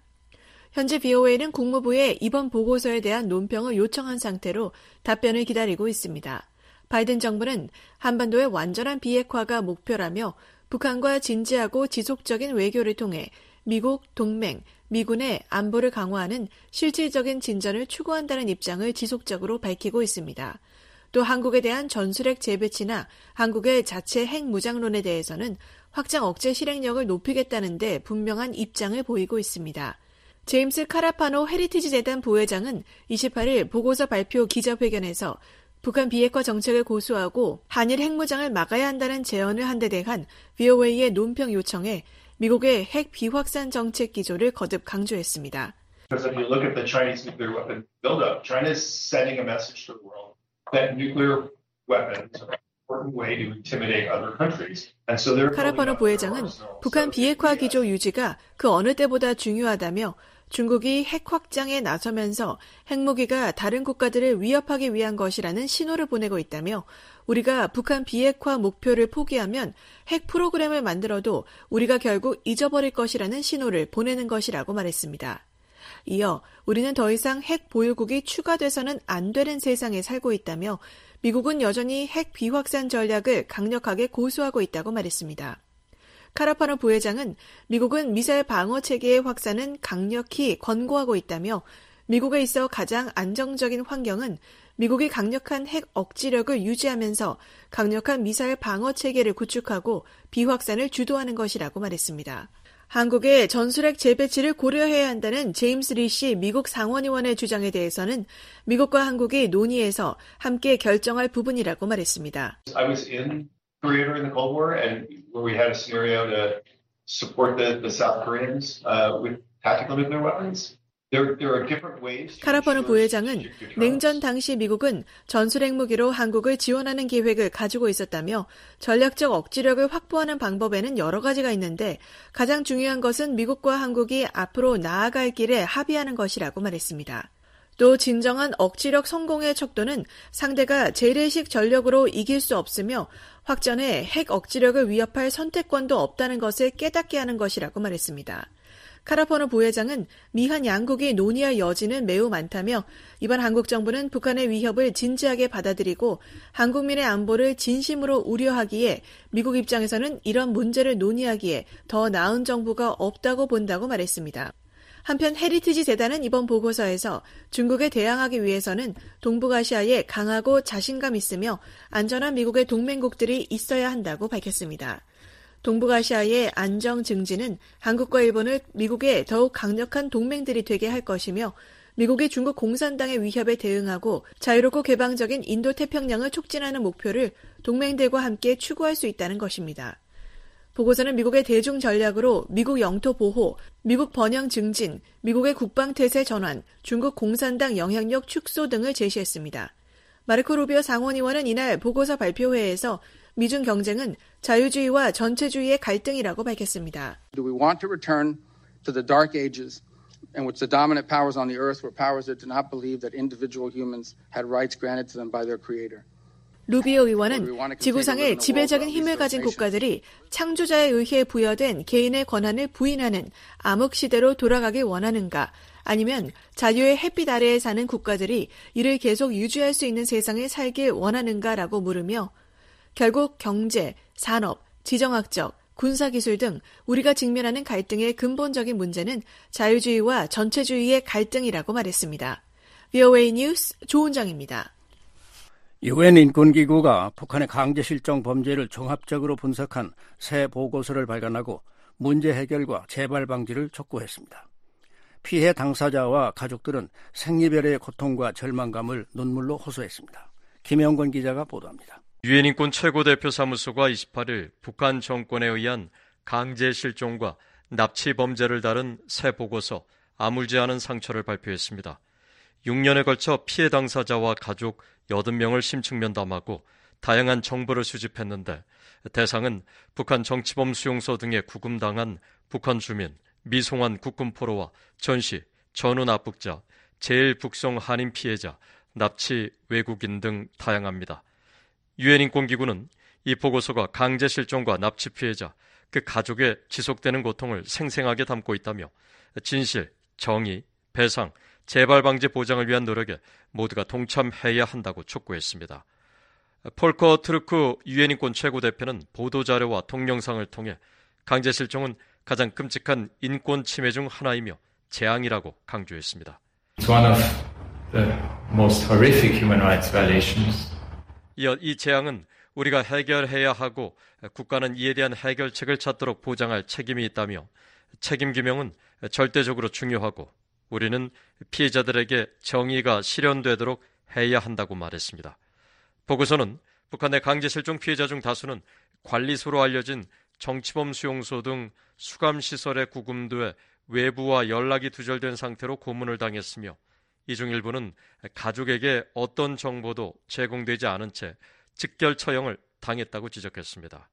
현재 브이오에이는 국무부에 이번 보고서에 대한 논평을 요청한 상태로 답변을 기다리고 있습니다. 바이든 정부는 한반도의 완전한 비핵화가 목표라며 북한과 진지하고 지속적인 외교를 통해 미국, 동맹, 미군의 안보를 강화하는 실질적인 진전을 추구한다는 입장을 지속적으로 밝히고 있습니다. 또 한국에 대한 전술핵 재배치나 한국의 자체 핵무장론에 대해서는 확장 억제 실행력을 높이겠다는 데 분명한 입장을 보이고 있습니다. 제임스 카라파노 헤리티지 재단 부회장은 이십팔 일 보고서 발표 기자회견에서 북한 비핵화 정책을 고수하고 한일 핵무장을 막아야 한다는 제언을 한 데 대한 브이오에이의 논평 요청에 미국의 핵 비확산 정책 기조를 거듭 강조했습니다. Because if you look at the Chinese nuclear weapon buildup, China is sending a message to the world that nuclear weapons are an important way to intimidate other countries. And so they're 카라파노 부회장은 북한 비핵화 기조 유지가 그 어느 때보다 중요하다며 중국이 핵 확장에 나서면서 핵무기가 다른 국가들을 위협하기 위한 것이라는 신호를 보내고 있다며 우리가 북한 비핵화 목표를 포기하면 핵 프로그램을 만들어도 우리가 결국 잊어버릴 것이라는 신호를 보내는 것이라고 말했습니다. 이어 우리는 더 이상 핵 보유국이 추가돼서는 안 되는 세상에 살고 있다며 미국은 여전히 핵 비확산 전략을 강력하게 고수하고 있다고 말했습니다. 카라파노 부회장은 미국은 미사일 방어 체계의 확산은 강력히 권고하고 있다며 미국에 있어 가장 안정적인 환경은 미국이 강력한 핵 억지력을 유지하면서 강력한 미사일 방어 체계를 구축하고 비확산을 주도하는 것이라고 말했습니다. 한국의 전술핵 재배치를 고려해야 한다는 제임스 리시 미국 상원의원의 주장에 대해서는 미국과 한국이 논의해서 함께 결정할 부분이라고 말했습니다. I was in Korea during the Cold War, and where we had a scenario to support the, the South Koreans uh, with tactical nuclear weapons. There, there are different ways. 카라파노 부회장은 냉전 당시 미국은 전술핵 무기로 한국을 지원하는 계획을 가지고 있었다며 전략적 억지력을 확보하는 방법에는 여러 가지가 있는데 가장 중요한 것은 미국과 한국이 앞으로 나아갈 길에 합의하는 것이라고 말했습니다. 또 진정한 억지력 성공의 척도는 상대가 재래식 전력으로 이길 수 없으며 확전에 핵 억지력을 위협할 선택권도 없다는 것을 깨닫게 하는 것이라고 말했습니다. 카라파노 부회장은 미한 양국이 논의할 여지는 매우 많다며 이번 한국 정부는 북한의 위협을 진지하게 받아들이고 한국민의 안보를 진심으로 우려하기에 미국 입장에서는 이런 문제를 논의하기에 더 나은 정부가 없다고 본다고 말했습니다. 한편 헤리티지 재단은 이번 보고서에서 중국에 대항하기 위해서는 동북아시아에 강하고 자신감 있으며 안전한 미국의 동맹국들이 있어야 한다고 밝혔습니다. 동북아시아의 안정 증진은 한국과 일본을 미국의 더욱 강력한 동맹들이 되게 할 것이며 미국이 중국 공산당의 위협에 대응하고 자유롭고 개방적인 인도태평양을 촉진하는 목표를 동맹들과 함께 추구할 수 있다는 것입니다. 보고서는 미국의 대중 전략으로 미국 영토 보호, 미국 번영 증진, 미국의 국방태세 전환, 중국 공산당 영향력 축소 등을 제시했습니다. 마르코 루비오 상원의원은 이날 보고서 발표회에서 미중 경쟁은 자유주의와 전체주의의 갈등이라고 밝혔습니다. Do we want to return to the dark ages in which the dominant powers on the earth were powers that did not believe that individual humans had rights granted to them by their creator? 루비오 의원은 지구상의 지배적인 힘을 가진 국가들이 창조자에 의해 부여된 개인의 권한을 부인하는 암흑시대로 돌아가길 원하는가 아니면 자유의 햇빛 아래에 사는 국가들이 이를 계속 유지할 수 있는 세상에 살길 원하는가라고 물으며 결국 경제, 산업, 지정학적, 군사기술 등 우리가 직면하는 갈등의 근본적인 문제는 자유주의와 전체주의의 갈등이라고 말했습니다. 브이오에이 뉴스 조은정입니다. 유엔 인권기구가 북한의 강제 실종 범죄를 종합적으로 분석한 새 보고서를 발간하고 문제 해결과 재발 방지를 촉구했습니다. 피해 당사자와 가족들은 생리별의 고통과 절망감을 눈물로 호소했습니다. 김영권 기자가 보도합니다. 유엔 인권 최고대표사무소가 이십팔 일 북한 정권에 의한 강제 실종과 납치 범죄를 다룬 새 보고서 아물지 않은 상처를 발표했습니다. 육 년에 걸쳐 피해 당사자와 가족 여덟 명을 심층 면담하고 다양한 정보를 수집했는데 대상은 북한 정치범 수용소 등에 구금당한 북한 주민, 미송환 국군포로와 전시, 전후 납북자, 제일 북송 한인 피해자, 납치 외국인 등 다양합니다. 유엔 인권기구는 이 보고서가 강제 실종과 납치 피해자, 그 가족의 지속되는 고통을 생생하게 담고 있다며 진실, 정의, 배상, 재발 방지 보장을 위한 노력에 모두가 동참해야 한다고 촉구했습니다. 폴커 트루크 유엔 인권 최고대표는 보도자료와 동영상을 통해 강제 실종은 가장 끔찍한 인권 침해 중 하나이며 재앙이라고 강조했습니다. It's one of the most horrific human rights violations. 이어 이 재앙은 우리가 해결해야 하고 국가는 이에 대한 해결책을 찾도록 보장할 책임이 있다며 책임 규명은 절대적으로 중요하고 우리는 피해자들에게 정의가 실현되도록 해야 한다고 말했습니다. 보고서는 북한의 강제 실종 피해자 중 다수는 관리소로 알려진 정치범 수용소 등 수감시설에 구금돼 외부와 연락이 두절된 상태로 고문을 당했으며 이 중 일부는 가족에게 어떤 정보도 제공되지 않은 채 직결 처형을 당했다고 지적했습니다.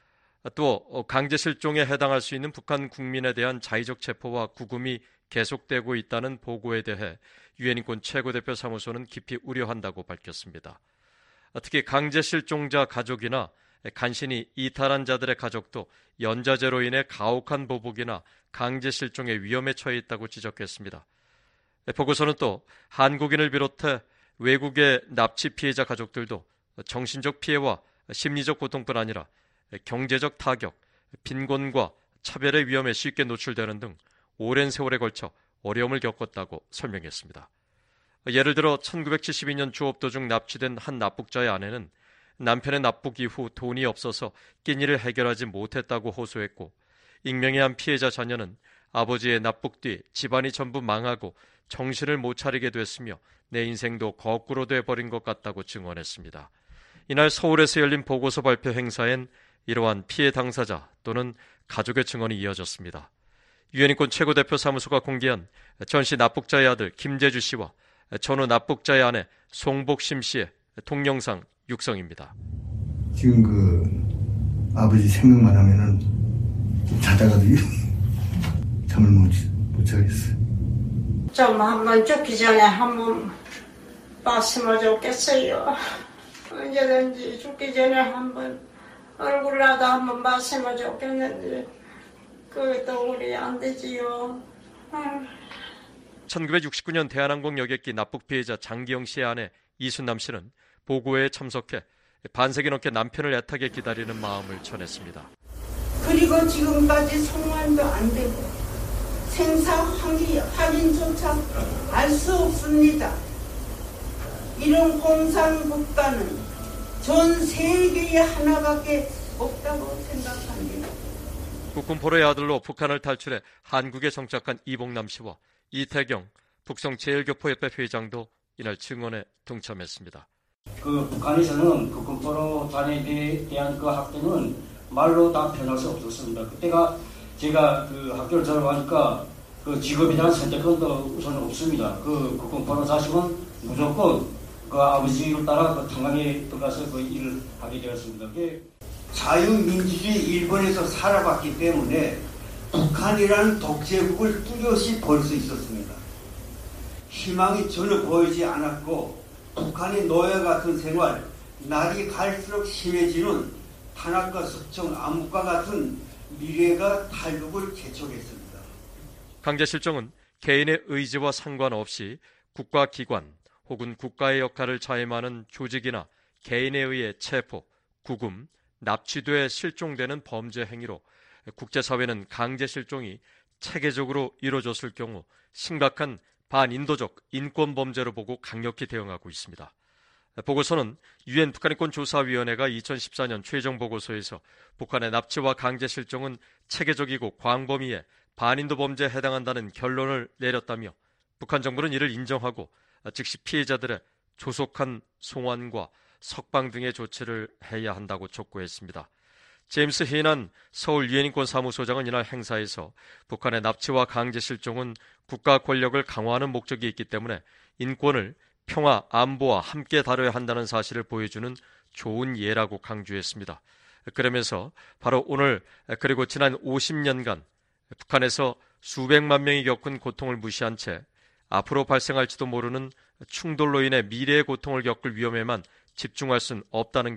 또 강제 실종에 해당할 수 있는 북한 국민에 대한 자의적 체포와 구금이 계속되고 있다는 보고에 대해 유엔 인권 최고대표 사무소는 깊이 우려한다고 밝혔습니다. 특히 강제 실종자 가족이나 간신히 이탈한 자들의 가족도 연좌제로 인해 가혹한 보복이나 강제 실종의 위험에 처해 있다고 지적했습니다. 보고서는 또 한국인을 비롯해 외국의 납치 피해자 가족들도 정신적 피해와 심리적 고통뿐 아니라 경제적 타격, 빈곤과 차별의 위험에 쉽게 노출되는 등 오랜 세월에 걸쳐 어려움을 겪었다고 설명했습니다. 예를 들어 천구백칠십이 년 조업 도중 납치된 한 납북자의 아내는 남편의 납북 이후 돈이 없어서 끼니를 해결하지 못했다고 호소했고, 익명의 한 피해자 자녀는 아버지의 납북 뒤 집안이 전부 망하고 정신을 못 차리게 됐으며 내 인생도 거꾸로 돼버린 것 같다고 증언했습니다. 이날 서울에서 열린 보고서 발표 행사엔 이러한 피해 당사자 또는 가족의 증언이 이어졌습니다. 유엔 인권 최고대표 사무소가 공개한 전시 납북자의 아들 김재주 씨와 전후 납북자의 아내 송복심 씨의 동영상 육성입니다. 지금 그 아버지 생각만 하면은 자다가도 잠을 못, 못 자겠어요. 좀 한번 죽기 전에 한번 봤으면 좋겠어요. 언제든지 죽기 전에 한번 얼굴이라도 한번 봤으면 좋겠는데 그것도 우리 안 되지요. 천구백육십구 년 대한항공 여객기 납북 피해자 장기영 씨의 아내 이순남 씨는 보고회에 참석해 반세기 넘게 남편을 애타게 기다리는 마음을 전했습니다. 그리고 지금까지 송환도 안 되고 생사 확인조차 알 수 없습니다. 이런 공산 국가는 전 세계에 하나밖에 없다고 생각합니다. 국군포로의 아들로 북한을 탈출해 한국에 정착한 이봉남 씨와 이태경 북성제일교포협회 회장도 이날 증언에 동참했습니다. 그 북한에서는 국군포로 단에 대한 그 학대는 말로 다 표현할 수 없었습니다. 그때가 제가 그 학교를 졸업하니까 그 직업에 대한 선택권도 우선 없습니다. 그 국군포로 자식은 무조건 그 아버지를 따라 그 탄광에 들어가서 그 일을 하게 되었습니다. 그게 자유민주주의 일본에서 살아봤기 때문에 북한이라는 독재국을 뚜렷이 볼 수 있었습니다. 희망이 전혀 보이지 않았고 북한의 노예 같은 생활, 날이 갈수록 심해지는 탄압과 숙청, 암흑과 같은 미래가 탈북을 재촉했습니다. 강제 실종은 개인의 의지와 상관없이 국가기관 혹은 국가의 역할을 자임하는 조직이나 개인에 의해 체포, 구금, 납치돼 실종되는 범죄 행위로 국제사회는 강제 실종이 체계적으로 이루어졌을 경우 심각한 반인도적 인권범죄로 보고 강력히 대응하고 있습니다. 보고서는 유엔 북한인권조사위원회가 이천십사 년 최종 보고서에서 북한의 납치와 강제 실종은 체계적이고 광범위해 반인도 범죄에 해당한다는 결론을 내렸다며 북한 정부는 이를 인정하고 즉시 피해자들의 조속한 송환과 석방 등의 조치를 해야 한다고 촉구했습니다. 제임스 헤이난 서울 유엔인권사무소장은 이날 행사에서 북한의 납치와 강제 실종은 국가 권력을 강화하는 목적이 있기 때문에 인권을 평화, 안보와 함께 다뤄야 한다는 사실을 보여주는 좋은 예라고 강조했습니다. 그러면서 바로 오늘 그리고 지난 오십 년간 북한에서 수백만 명이 겪은 고통을 무시한 채 앞으로 발생할지도 모르는 충돌로 인해 미래의 고통을 겪을 위험에만 집중할 수는 없다는 게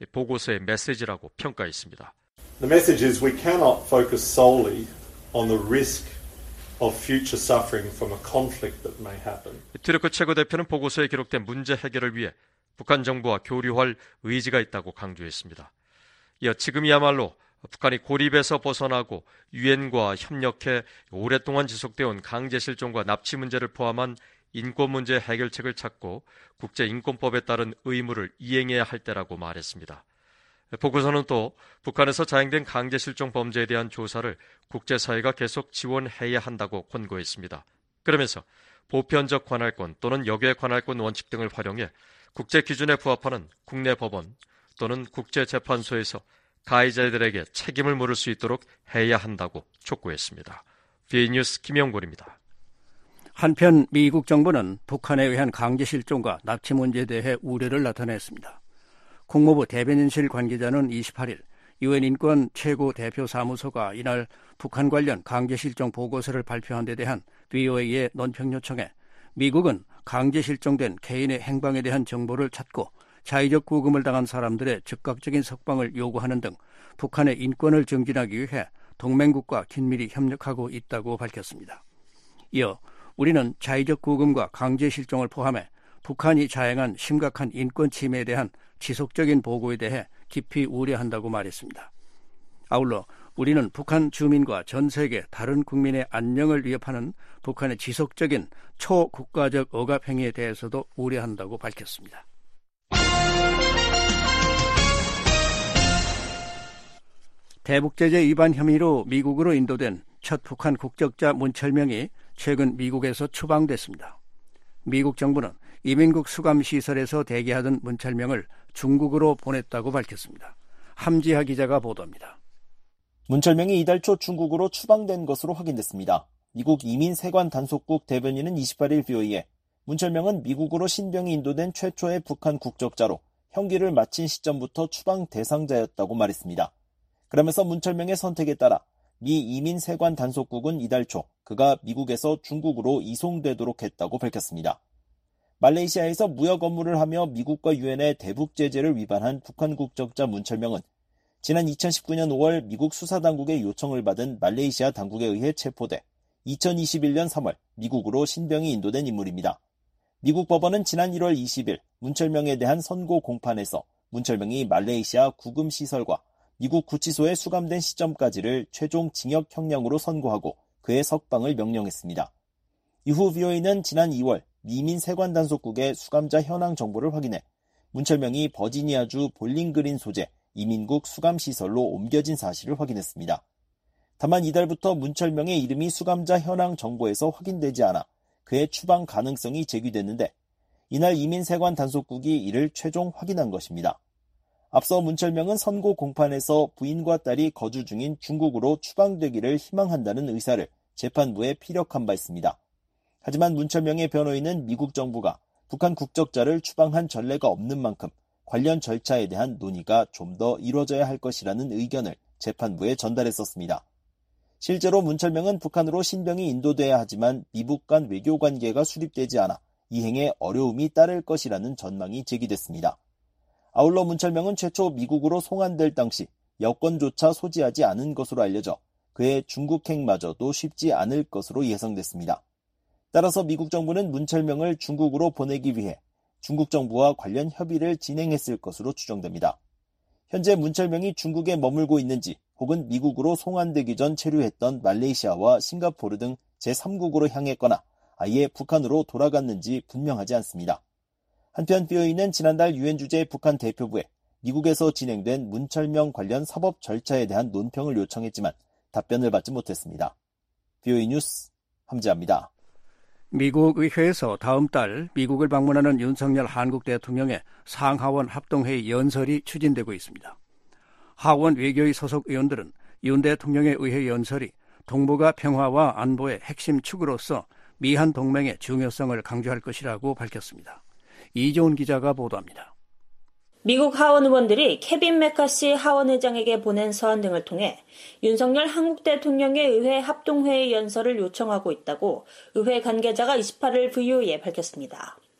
보고서의 메시지라고 평가했습니다. The message is we cannot focus solely on the risk of future suffering from a conflict that may happen. 튀르크 최고대표는 보고서에 기록된 문제 해결을 위해 북한 정부와 교류할 의지가 있다고 강조했습니다. 이어 지금이야말로 북한이 고립에서 벗어나고 유엔과 협력해 오랫동안 지속되어 온 강제 실종과 납치 문제를 포함한 인권 문제 해결책을 찾고 국제인권법에 따른 의무를 이행해야 할 때라고 말했습니다. 보고서는 또 북한에서 자행된 강제 실종 범죄에 대한 조사를 국제사회가 계속 지원해야 한다고 권고했습니다. 그러면서 보편적 관할권 또는 역외 관할권 원칙 등을 활용해 국제 기준에 부합하는 국내 법원 또는 국제재판소에서 가해자들에게 책임을 물을 수 있도록 해야 한다고 촉구했습니다. 비에이 뉴스 김영곤입니다. 한편 미국 정부는 북한에 의한 강제 실종과 납치 문제에 대해 우려를 나타냈습니다. 국무부 대변인실 관계자는 이십팔 일 유엔 인권 최고 대표 사무소가 이날 북한 관련 강제 실종 보고서를 발표한 데 대한 브이오에이의 논평 요청에 미국은 강제 실종된 개인의 행방에 대한 정보를 찾고 자의적 구금을 당한 사람들의 즉각적인 석방을 요구하는 등 북한의 인권을 증진하기 위해 동맹국과 긴밀히 협력하고 있다고 밝혔습니다. 이어 우리는 자의적 구금과 강제 실종을 포함해 북한이 자행한 심각한 인권 침해에 대한 지속적인 보고에 대해 깊이 우려한다고 말했습니다. 아울러 우리는 북한 주민과 전 세계 다른 국민의 안녕을 위협하는 북한의 지속적인 초국가적 억압 행위에 대해서도 우려한다고 밝혔습니다. 대북제재 위반 혐의로 미국으로 인도된 첫 북한 국적자 문철명이 최근 미국에서 추방됐습니다. 미국 정부는 이민국 수감시설에서 대기하던 문철명을 중국으로 보냈다고 밝혔습니다. 함지하 기자가 보도합니다. 문철명이 이달 초 중국으로 추방된 것으로 확인됐습니다. 미국 이민세관 단속국 대변인은 이십팔 일 브이오에이에 문철명은 미국으로 신병이 인도된 최초의 북한 국적자로 형기를 마친 시점부터 추방 대상자였다고 말했습니다. 그러면서 문철명의 선택에 따라 미 이민세관 단속국은 이달 초 그가 미국에서 중국으로 이송되도록 했다고 밝혔습니다. 말레이시아에서 무역 업무를 하며 미국과 유엔의 대북 제재를 위반한 북한 국적자 문철명은 지난 이천십구 년 오월 미국 수사당국의 요청을 받은 말레이시아 당국에 의해 체포돼 이천이십일 년 삼월 미국으로 신병이 인도된 인물입니다. 미국 법원은 지난 일월 이십일 문철명에 대한 선고 공판에서 문철명이 말레이시아 구금시설과 미국 구치소에 수감된 시점까지를 최종 징역 형량으로 선고하고 그의 석방을 명령했습니다. 이후 브이오에이는 지난 이월 미민세관 단속국의 수감자 현황 정보를 확인해 문철명이 버지니아주 볼링그린 소재 이민국 수감시설로 옮겨진 사실을 확인했습니다. 다만 이달부터 문철명의 이름이 수감자 현황 정보에서 확인되지 않아 그의 추방 가능성이 제기됐는데 이날 이민세관 단속국이 이를 최종 확인한 것입니다. 앞서 문철명은 선고 공판에서 부인과 딸이 거주 중인 중국으로 추방되기를 희망한다는 의사를 재판부에 피력한 바 있습니다. 하지만 문철명의 변호인은 미국 정부가 북한 국적자를 추방한 전례가 없는 만큼 관련 절차에 대한 논의가 좀 더 이루어져야 할 것이라는 의견을 재판부에 전달했었습니다. 실제로 문철명은 북한으로 신병이 인도돼야 하지만 미북 간 외교 관계가 수립되지 않아 이행에 어려움이 따를 것이라는 전망이 제기됐습니다. 아울러 문철명은 최초 미국으로 송환될 당시 여권조차 소지하지 않은 것으로 알려져 그의 중국행마저도 쉽지 않을 것으로 예상됐습니다. 따라서 미국 정부는 문철명을 중국으로 보내기 위해 중국 정부와 관련 협의를 진행했을 것으로 추정됩니다. 현재 문철명이 중국에 머물고 있는지 혹은 미국으로 송환되기 전 체류했던 말레이시아와 싱가포르 등 제삼국으로 향했거나 아예 북한으로 돌아갔는지 분명하지 않습니다. 한편 브이오에이는 지난달 유엔 주재 북한 대표부에 미국에서 진행된 문철명 관련 사법 절차에 대한 논평을 요청했지만 답변을 받지 못했습니다. 브이오에이 뉴스 함지아입니다. 미국 의회에서 다음 달 미국을 방문하는 윤석열 한국 대통령의 상하원 합동회의 연설이 추진되고 있습니다. 하원 외교위 소속 의원들은 윤 대통령의 의회 연설이 동북아 평화와 안보의 핵심 축으로서 미한 동맹의 중요성을 강조할 것이라고 밝혔습니다. 이종훈 기자가 보도합니다. 미국 하원 의원들이 케빈 메카시 하원 의장에게 보낸 서한 등을 통해 윤석열 한국 대통령의 의회 합동회의 연설을 요청하고 있다고 의회 관계자가 이십팔 일 브이오에이에 밝혔습니다.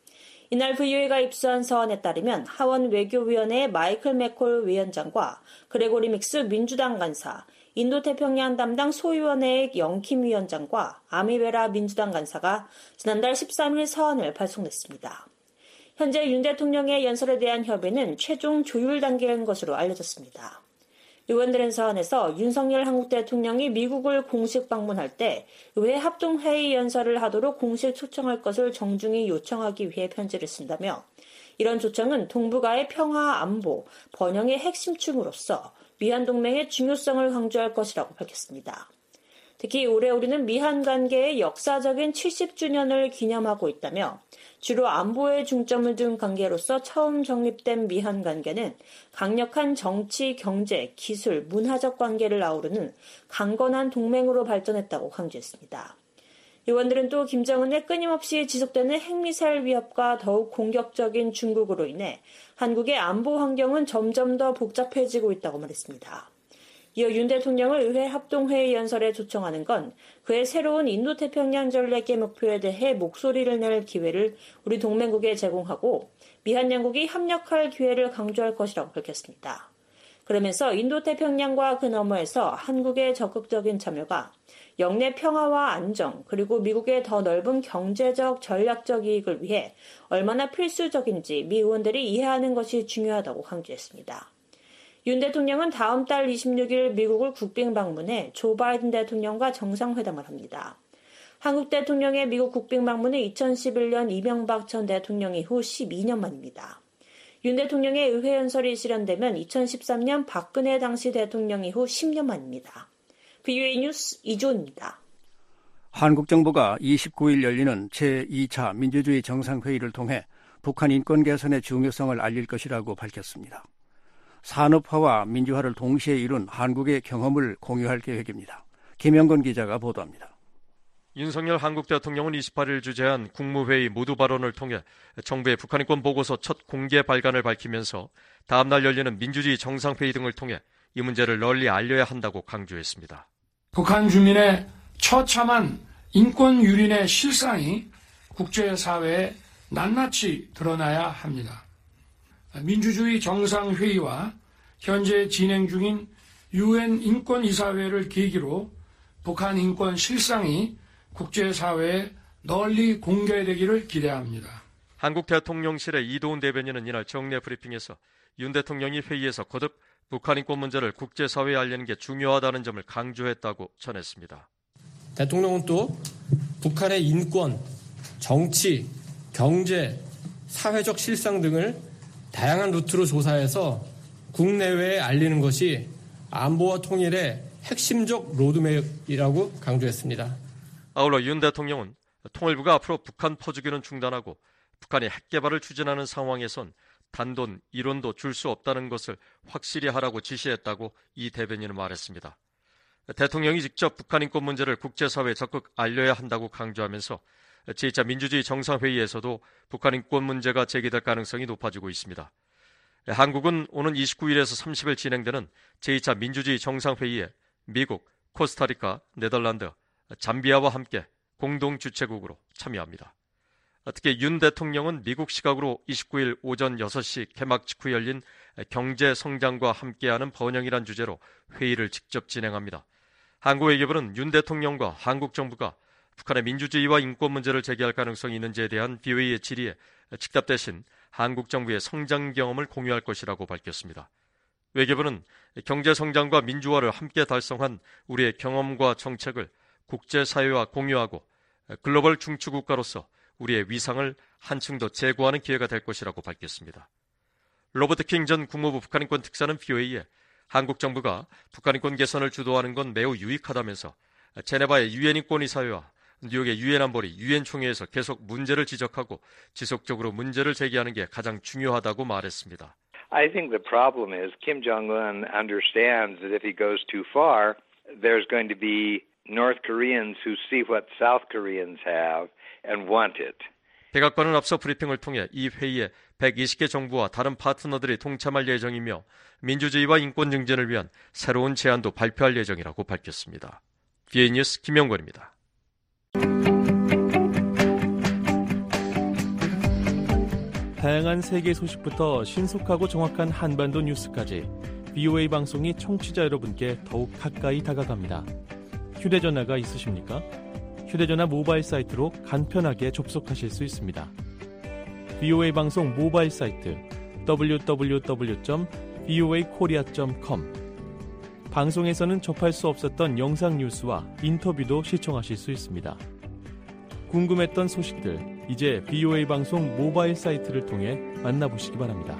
이날 브이오에이가 입수한 서한에 따르면 하원 외교위원회 마이클 맥콜 위원장과 그레고리 믹스 민주당 간사, 인도태평양 담당 소위원회의 영킴 위원장과 아미베라 민주당 간사가 지난달 십삼 일 서한을 발송했습니다. 현재 윤 대통령의 연설에 대한 협의는 최종 조율 단계인 것으로 알려졌습니다. 의원들은 서한에서 윤석열 한국 대통령이 미국을 공식 방문할 때 의회 합동회의 연설을 하도록 공식 초청할 것을 정중히 요청하기 위해 편지를 쓴다며 이런 조청은 동북아의 평화 안보, 번영의 핵심축으로서 미한 동맹의 중요성을 강조할 것이라고 밝혔습니다. 특히 올해 우리는 미한 관계의 역사적인 칠십 주년을 기념하고 있다며 주로 안보에 중점을 둔 관계로서 처음 정립된 미한 관계는 강력한 정치, 경제, 기술, 문화적 관계를 아우르는 강건한 동맹으로 발전했다고 강조했습니다. 의원들은 또 김정은의 끊임없이 지속되는 핵미사일 위협과 더욱 공격적인 중국으로 인해 한국의 안보 환경은 점점 더 복잡해지고 있다고 말했습니다. 이어 윤 대통령을 의회 합동회의 연설에 초청하는 건 그의 새로운 인도태평양 전략의 목표에 대해 목소리를 낼 기회를 우리 동맹국에 제공하고 미한 양국이 협력할 기회를 강조할 것이라고 밝혔습니다. 그러면서 인도태평양과 그 너머에서 한국의 적극적인 참여가 영내 평화와 안정 그리고 미국의 더 넓은 경제적 전략적 이익을 위해 얼마나 필수적인지 미 의원들이 이해하는 것이 중요하다고 강조했습니다. 윤 대통령은 다음 달 이십육 일 미국을 국빈 방문해 조 바이든 대통령과 정상회담을 합니다. 한국 대통령의 미국 국빈 방문은 이천십일 년 이명박 전 대통령 이후 십이 년 만입니다. 윤 대통령의 의회 연설이 실현되면 이천십삼 년 박근혜 당시 대통령 이후 십 년 만입니다. 브이오에이 뉴스 이조은입니다. 한국 정부가 이십구 일 열리는 제이 차 민주주의 정상회의를 통해 북한 인권 개선의 중요성을 알릴 것이라고 밝혔습니다. 산업화와 민주화를 동시에 이룬 한국의 경험을 공유할 계획입니다. 김영건 기자가 보도합니다. 윤석열 한국 대통령은 이십팔 일 주재한 국무회의 모두 발언을 통해 정부의 북한 인권 보고서 첫 공개 발간을 밝히면서 다음 날 열리는 민주주의 정상회의 등을 통해 이 문제를 널리 알려야 한다고 강조했습니다. 북한 주민의 처참한 인권 유린의 실상이 국제사회에 낱낱이 드러나야 합니다. 민주주의 정상회의와 현재 진행 중인 유엔 인권이사회를 계기로 북한 인권 실상이 국제사회에 널리 공개되기를 기대합니다. 한국 대통령실의 이도훈 대변인은 이날 정례 브리핑에서 윤 대통령이 회의에서 거듭 북한 인권 문제를 국제사회에 알리는 게 중요하다는 점을 강조했다고 전했습니다. 대통령은 또 북한의 인권, 정치, 경제, 사회적 실상 등을 다양한 루트로 조사해서 국내외에 알리는 것이 안보와 통일의 핵심적 로드맵이라고 강조했습니다. 아울러 윤 대통령은 통일부가 앞으로 북한 퍼주기는 중단하고 북한이 핵 개발을 추진하는 상황에선 단돈 일 원도 줄 수 없다는 것을 확실히 하라고 지시했다고 이 대변인은 말했습니다. 대통령이 직접 북한 인권 문제를 국제사회에 적극 알려야 한다고 강조하면서 제이 차 민주주의 정상회의에서도 북한 인권 문제가 제기될 가능성이 높아지고 있습니다. 한국은 오는 이십구 일에서 삼십 일 진행되는 제이 차 민주주의 정상회의에 미국, 코스타리카, 네덜란드, 잠비아와 함께 공동 주최국으로 참여합니다. 특히 윤 대통령은 미국 시각으로 이십구 일 오전 여섯 시 개막 직후 열린 경제 성장과 함께하는 번영이란 주제로 회의를 직접 진행합니다. 한국 외교부는 윤 대통령과 한국 정부가 북한의 민주주의와 인권 문제를 제기할 가능성이 있는지에 대한 비오에이의 질의에 즉답 대신 한국 정부의 성장 경험을 공유할 것이라고 밝혔습니다. 외교부는 경제 성장과 민주화를 함께 달성한 우리의 경험과 정책을 국제사회와 공유하고 글로벌 중추국가로서 우리의 위상을 한층 더 제고하는 기회가 될 것이라고 밝혔습니다. 로버트 킹 전 국무부 북한인권 특사는 비오에이에 한국 정부가 북한인권 개선을 주도하는 건 매우 유익하다면서 제네바의 유엔 인권이사회와 뉴욕의 유엔 안보리, 유엔 총회에서 계속 문제를 지적하고 지속적으로 문제를 제기하는 게 가장 중요하다고 말했습니다. I think the problem is Kim Jong-un understands that if he goes too far, there's going to be North Koreans who see what South Koreans have and want it. 백악관은 앞서 브리핑을 통해 이 회의에 백이십 개 정부와 다른 파트너들이 동참할 예정이며 민주주의와 인권 증진을 위한 새로운 제안도 발표할 예정이라고 밝혔습니다. 비오에이 뉴스 김영권입니다. 다양한 세계 소식부터 신속하고 정확한 한반도 뉴스까지 브이오에이 방송이 청취자 여러분께 더욱 가까이 다가갑니다. 휴대전화가 있으십니까? 휴대전화 모바일 사이트로 간편하게 접속하실 수 있습니다. 브이오에이 방송 모바일 사이트 더블유 더블유 더블유 점 브이오에이 코리아 점 컴. 방송에서는 접할 수 없었던 영상 뉴스와 인터뷰도 시청하실 수 있습니다. 궁금했던 소식들, 이제 브이오에이 방송 모바일 사이트를 통해 만나보시기 바랍니다.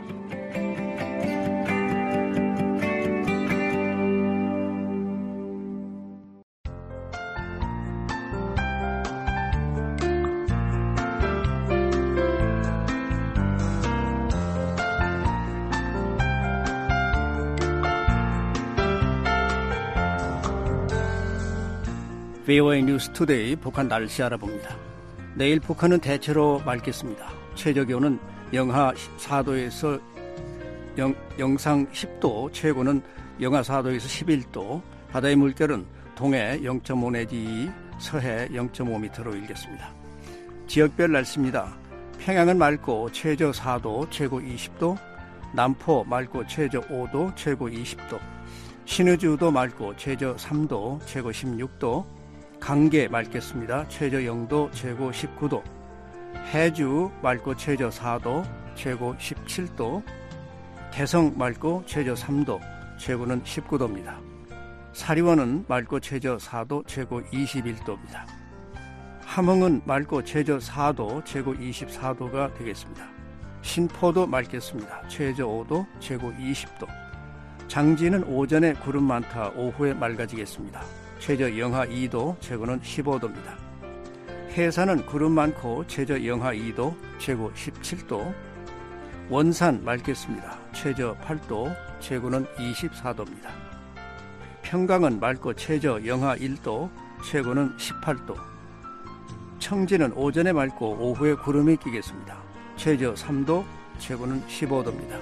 브이오에이 뉴스 투데이 북한 날씨 알아봅니다. 내일 북한은 대체로 맑겠습니다. 최저기온은 영하 사 도에서 영, 영상 십 도, 최고는 영하 사 도에서 십일 도, 바다의 물결은 동해 영 점 오 내지 이, 서해 영 점 오 미터로 일겠습니다. 지역별 날씨입니다. 평양은 맑고 최저 사 도, 최고 이십 도, 남포 맑고 최저 오 도, 최고 이십 도, 신의주도 맑고 최저 삼 도, 최고 십육 도, 강계 맑겠습니다. 최저 영 도, 최고 십구 도, 해주 맑고 최저 사 도, 최고 십칠 도, 개성 맑고 최저 삼 도, 최고는 십구 도입니다. 사리원은 맑고 최저 사 도, 최고 이십일 도입니다. 함흥은 맑고 최저 사 도, 최고 이십사 도가 되겠습니다. 신포도 맑겠습니다. 최저 오 도, 최고 이십 도. 장진은 오전에 구름 많다, 오후에 맑아지겠습니다. 최저 영하 이 도, 최고는 십오 도입니다. 해산은 구름 많고 최저 영하 이 도, 최고 십칠 도. 원산 맑겠습니다. 최저 팔 도, 최고는 이십사 도입니다. 평강은 맑고 최저 영하 일 도, 최고는 십팔 도. 청진은 오전에 맑고 오후에 구름이 끼겠습니다. 최저 삼 도, 최고는 십오 도입니다.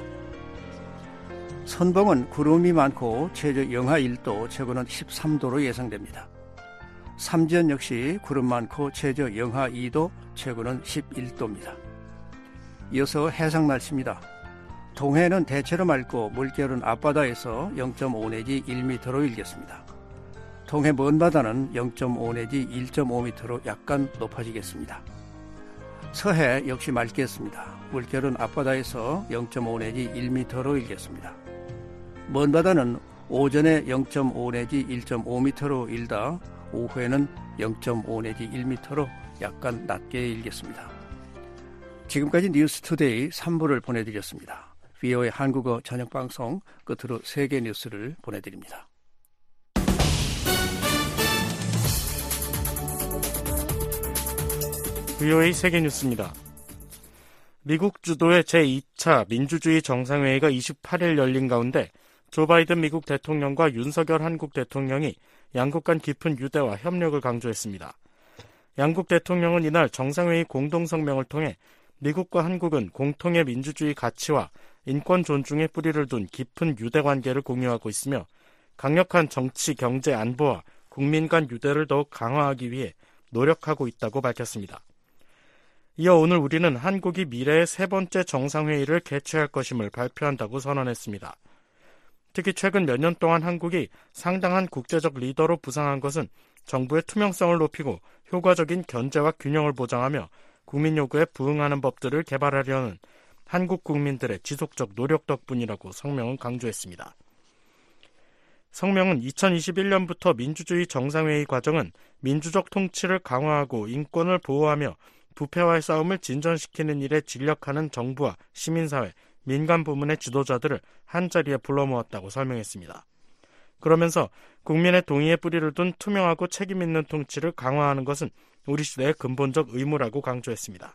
선봉은 구름이 많고 최저 영하 일 도, 최고는 십삼 도로 예상됩니다. 삼지연 역시 구름 많고 최저 영하 이 도, 최고는 십일 도입니다. 이어서 해상 날씨입니다. 동해는 대체로 맑고 물결은 앞바다에서 영 점 오 내지 일 미터로 일겠습니다. 동해 먼바다는 영 점 오 내지 일 점 오 미터로 약간 높아지겠습니다. 서해 역시 맑겠습니다. 물결은 앞바다에서 영 점 오 내지 일 미터로 일겠습니다. 먼바다는 오전에 영 점 오 내지 일 점 오 미터로 일다 오후에는 영 점 오 내지 일 미터로 약간 낮게 일겠습니다. 지금까지 뉴스투데이 삼 부를 보내드렸습니다. 브이오에이 한국어 저녁방송 끝으로 세계 뉴스를 보내드립니다. 브이오에이 세계 뉴스입니다. 미국 주도의 제이 차 민주주의 정상회의가 이십팔 일 열린 가운데 조 바이든 미국 대통령과 윤석열 한국 대통령이 양국 간 깊은 유대와 협력을 강조했습니다. 양국 대통령은 이날 정상회의 공동성명을 통해 미국과 한국은 공통의 민주주의 가치와 인권 존중에 뿌리를 둔 깊은 유대관계를 공유하고 있으며 강력한 정치, 경제, 안보와 국민 간 유대를 더욱 강화하기 위해 노력하고 있다고 밝혔습니다. 이어 오늘 우리는 한국이 미래의 세 번째 정상회의를 개최할 것임을 발표한다고 선언했습니다. 특히 최근 몇 년 동안 한국이 상당한 국제적 리더로 부상한 것은 정부의 투명성을 높이고 효과적인 견제와 균형을 보장하며 국민 요구에 부응하는 법들을 개발하려는 한국 국민들의 지속적 노력 덕분이라고 성명은 강조했습니다. 성명은 이천이십일 년부터 민주주의 정상회의 과정은 민주적 통치를 강화하고 인권을 보호하며 부패와의 싸움을 진전시키는 일에 진력하는 정부와 시민사회, 민간 부문의 지도자들을 한자리에 불러 모았다고 설명했습니다. 그러면서 국민의 동의에 뿌리를 둔 투명하고 책임 있는 통치를 강화하는 것은 우리 시대의 근본적 의무라고 강조했습니다.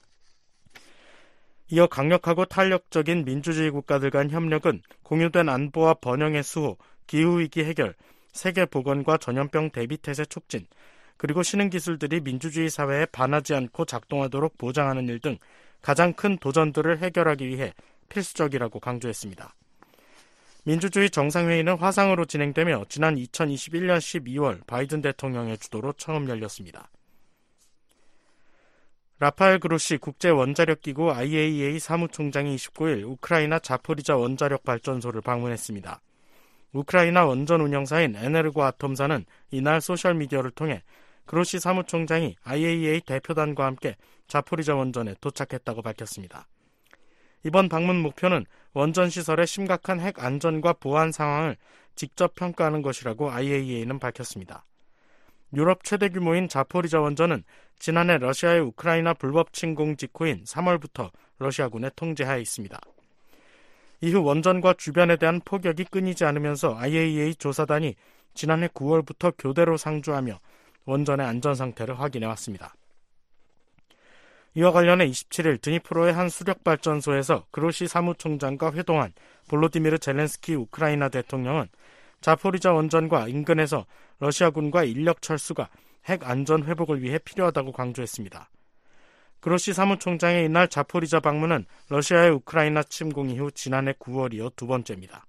이어 강력하고 탄력적인 민주주의 국가들 간 협력은 공유된 안보와 번영의 수호, 기후위기 해결, 세계 보건과 전염병 대비 태세 촉진, 그리고 신흥 기술들이 민주주의 사회에 반하지 않고 작동하도록 보장하는 일 등 가장 큰 도전들을 해결하기 위해 필수적이라고 강조했습니다. 민주주의 정상회의는 화상으로 진행되며 지난 이천이십일 년 십이월 바이든 대통령의 주도로 처음 열렸습니다. 라파엘 그로시 국제원자력기구 아이에이이에이 사무총장이 이십구일 우크라이나 자포리자 원자력 발전소를 방문했습니다. 우크라이나 원전 운영사인 에네르고아톰사는 이날 소셜미디어를 통해 그로시 사무총장이 아이에이이에이 대표단과 함께 자포리자 원전에 도착했다고 밝혔습니다. 이번 방문 목표는 원전 시설의 심각한 핵 안전과 보안 상황을 직접 평가하는 것이라고 아이에이이에이는 밝혔습니다. 유럽 최대 규모인 자포리자 원전은 지난해 러시아의 우크라이나 불법 침공 직후인 삼월부터 러시아군의 통제하에 있습니다. 이후 원전과 주변에 대한 포격이 끊이지 않으면서 아이에이이에이 조사단이 지난해 구월부터 교대로 상주하며 원전의 안전 상태를 확인해왔습니다. 이와 관련해 이십칠일 드니프로의 한 수력발전소에서 그로시 사무총장과 회동한 볼로디미르 젤렌스키 우크라이나 대통령은 자포리자 원전과 인근에서 러시아군과 인력 철수가 핵 안전 회복을 위해 필요하다고 강조했습니다. 그로시 사무총장의 이날 자포리자 방문은 러시아의 우크라이나 침공 이후 지난해 구월 이어 두 번째입니다.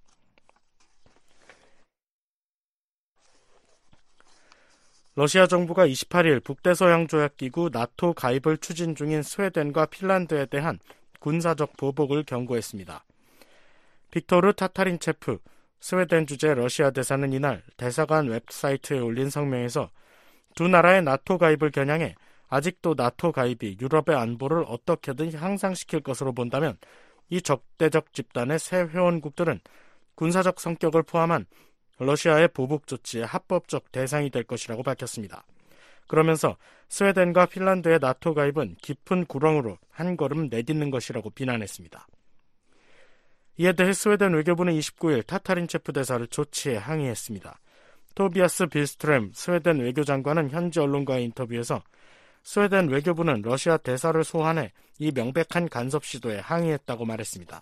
러시아 정부가 이십팔일 북대서양조약기구 나토 가입을 추진 중인 스웨덴과 핀란드에 대한 군사적 보복을 경고했습니다. 빅토르 타타린체프 스웨덴 주재 러시아 대사는 이날 대사관 웹사이트에 올린 성명에서 두 나라의 나토 가입을 겨냥해 아직도 나토 가입이 유럽의 안보를 어떻게든 향상시킬 것으로 본다면 이 적대적 집단의 새 회원국들은 군사적 성격을 포함한 러시아의 보복 조치의 합법적 대상이 될 것이라고 밝혔습니다. 그러면서 스웨덴과 핀란드의 나토 가입은 깊은 구렁으로 한 걸음 내딛는 것이라고 비난했습니다. 이에 대해 스웨덴 외교부는 이십구일 타타린체프 대사를 조치에 항의했습니다. 토비아스 빌스트렘 스웨덴 외교장관은 현지 언론과의 인터뷰에서 스웨덴 외교부는 러시아 대사를 소환해 이 명백한 간섭 시도에 항의했다고 말했습니다.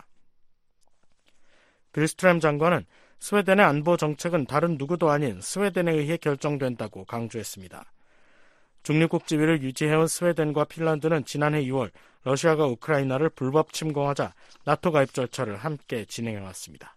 빌스트렘 장관은 스웨덴의 안보 정책은 다른 누구도 아닌 스웨덴에 의해 결정된다고 강조했습니다. 중립국 지위를 유지해온 스웨덴과 핀란드는 지난해 이월 러시아가 우크라이나를 불법 침공하자 나토 가입 절차를 함께 진행해왔습니다.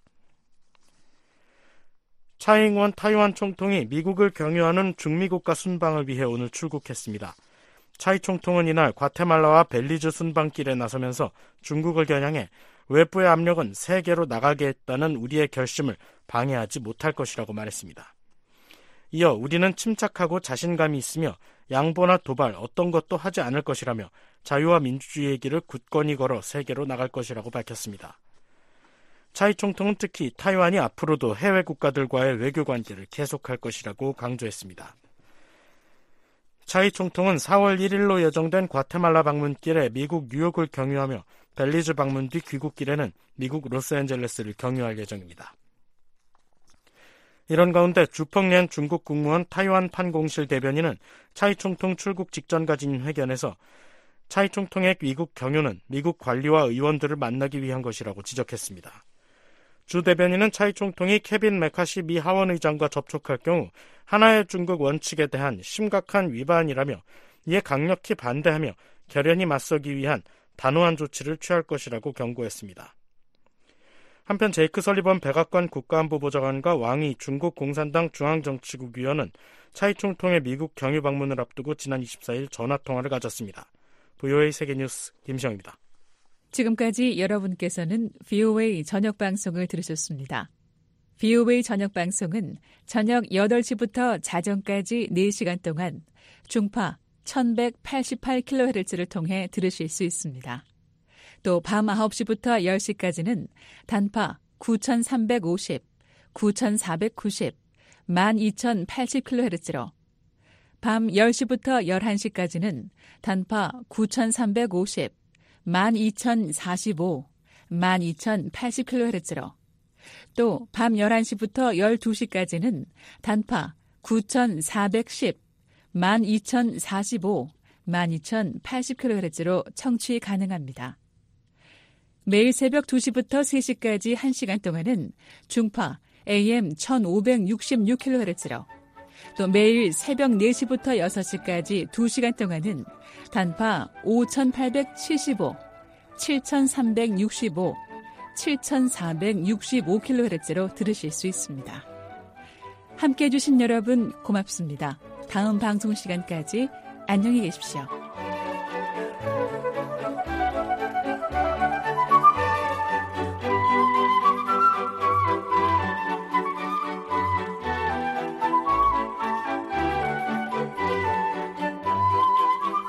차이잉원 타이완 총통이 미국을 경유하는 중미국가 순방을 위해 오늘 출국했습니다. 차이 총통은 이날 과테말라와 벨리즈 순방길에 나서면서 중국을 겨냥해 외부의 압력은 세계로 나가게 했다는 우리의 결심을 방해하지 못할 것이라고 말했습니다. 이어 우리는 침착하고 자신감이 있으며 양보나 도발 어떤 것도 하지 않을 것이라며 자유와 민주주의의 길을 굳건히 걸어 세계로 나갈 것이라고 밝혔습니다. 차이 총통은 특히 타이완이 앞으로도 해외 국가들과의 외교 관계를 계속할 것이라고 강조했습니다. 차이 총통은 사월 일일로 예정된 과테말라 방문길에 미국 뉴욕을 경유하며 벨리즈 방문 뒤 귀국길에는 미국 로스앤젤레스를 경유할 예정입니다. 이런 가운데 주펑렌 중국 국무원 타이완 판공실 대변인은 차이 총통 출국 직전 가진 회견에서 차이 총통의 미국 경유는 미국 관리와 의원들을 만나기 위한 것이라고 지적했습니다. 주 대변인은 차이 총통이 케빈 메카시 미 하원 의장과 접촉할 경우 하나의 중국 원칙에 대한 심각한 위반이라며 이에 강력히 반대하며 결연히 맞서기 위한 단호한 조치를 취할 것이라고 경고했습니다. 한편 제이크 설리번 백악관 국가안보보좌관과 왕이 중국 공산당 중앙정치국 위원은 차이 총통의 미국 경유 방문을 앞두고 지난 이십사일 전화통화를 가졌습니다. 브이오에이 세계뉴스 김시영입니다. 지금까지 여러분께서는 브이오에이 저녁방송을 들으셨습니다. 브이오에이 저녁방송은 저녁 여덟 시부터 자정까지 네 시간 동안 중파 천백팔십팔 킬로헤르츠를 통해 들으실 수 있습니다. 또 밤 아홉 시부터 열 시까지는 단파 구천삼백오십, 구천사백구십, 만 이천팔십 킬로헤르츠로 밤 열 시부터 열한 시까지는 단파 구천삼백오십, 만 이천사십오, 만 이천팔십 킬로헤르츠로 또 밤 열한 시부터 열두 시까지는 단파 구천사백십, 만 이천사십오, 만 이천팔십 킬로헤르츠로 청취 가능합니다. 매일 새벽 두 시부터 세 시까지 한 시간 동안은 중파 에이엠 천오백육십육 킬로헤르츠로 또 매일 새벽 네 시부터 여섯 시까지 두 시간 동안은 단파 오천팔백칠십오, 칠천삼백육십오, 칠천사백육십오 킬로헤르츠로 들으실 수 있습니다. 함께해 주신 여러분 고맙습니다. 다음 방송 시간까지 안녕히 계십시오.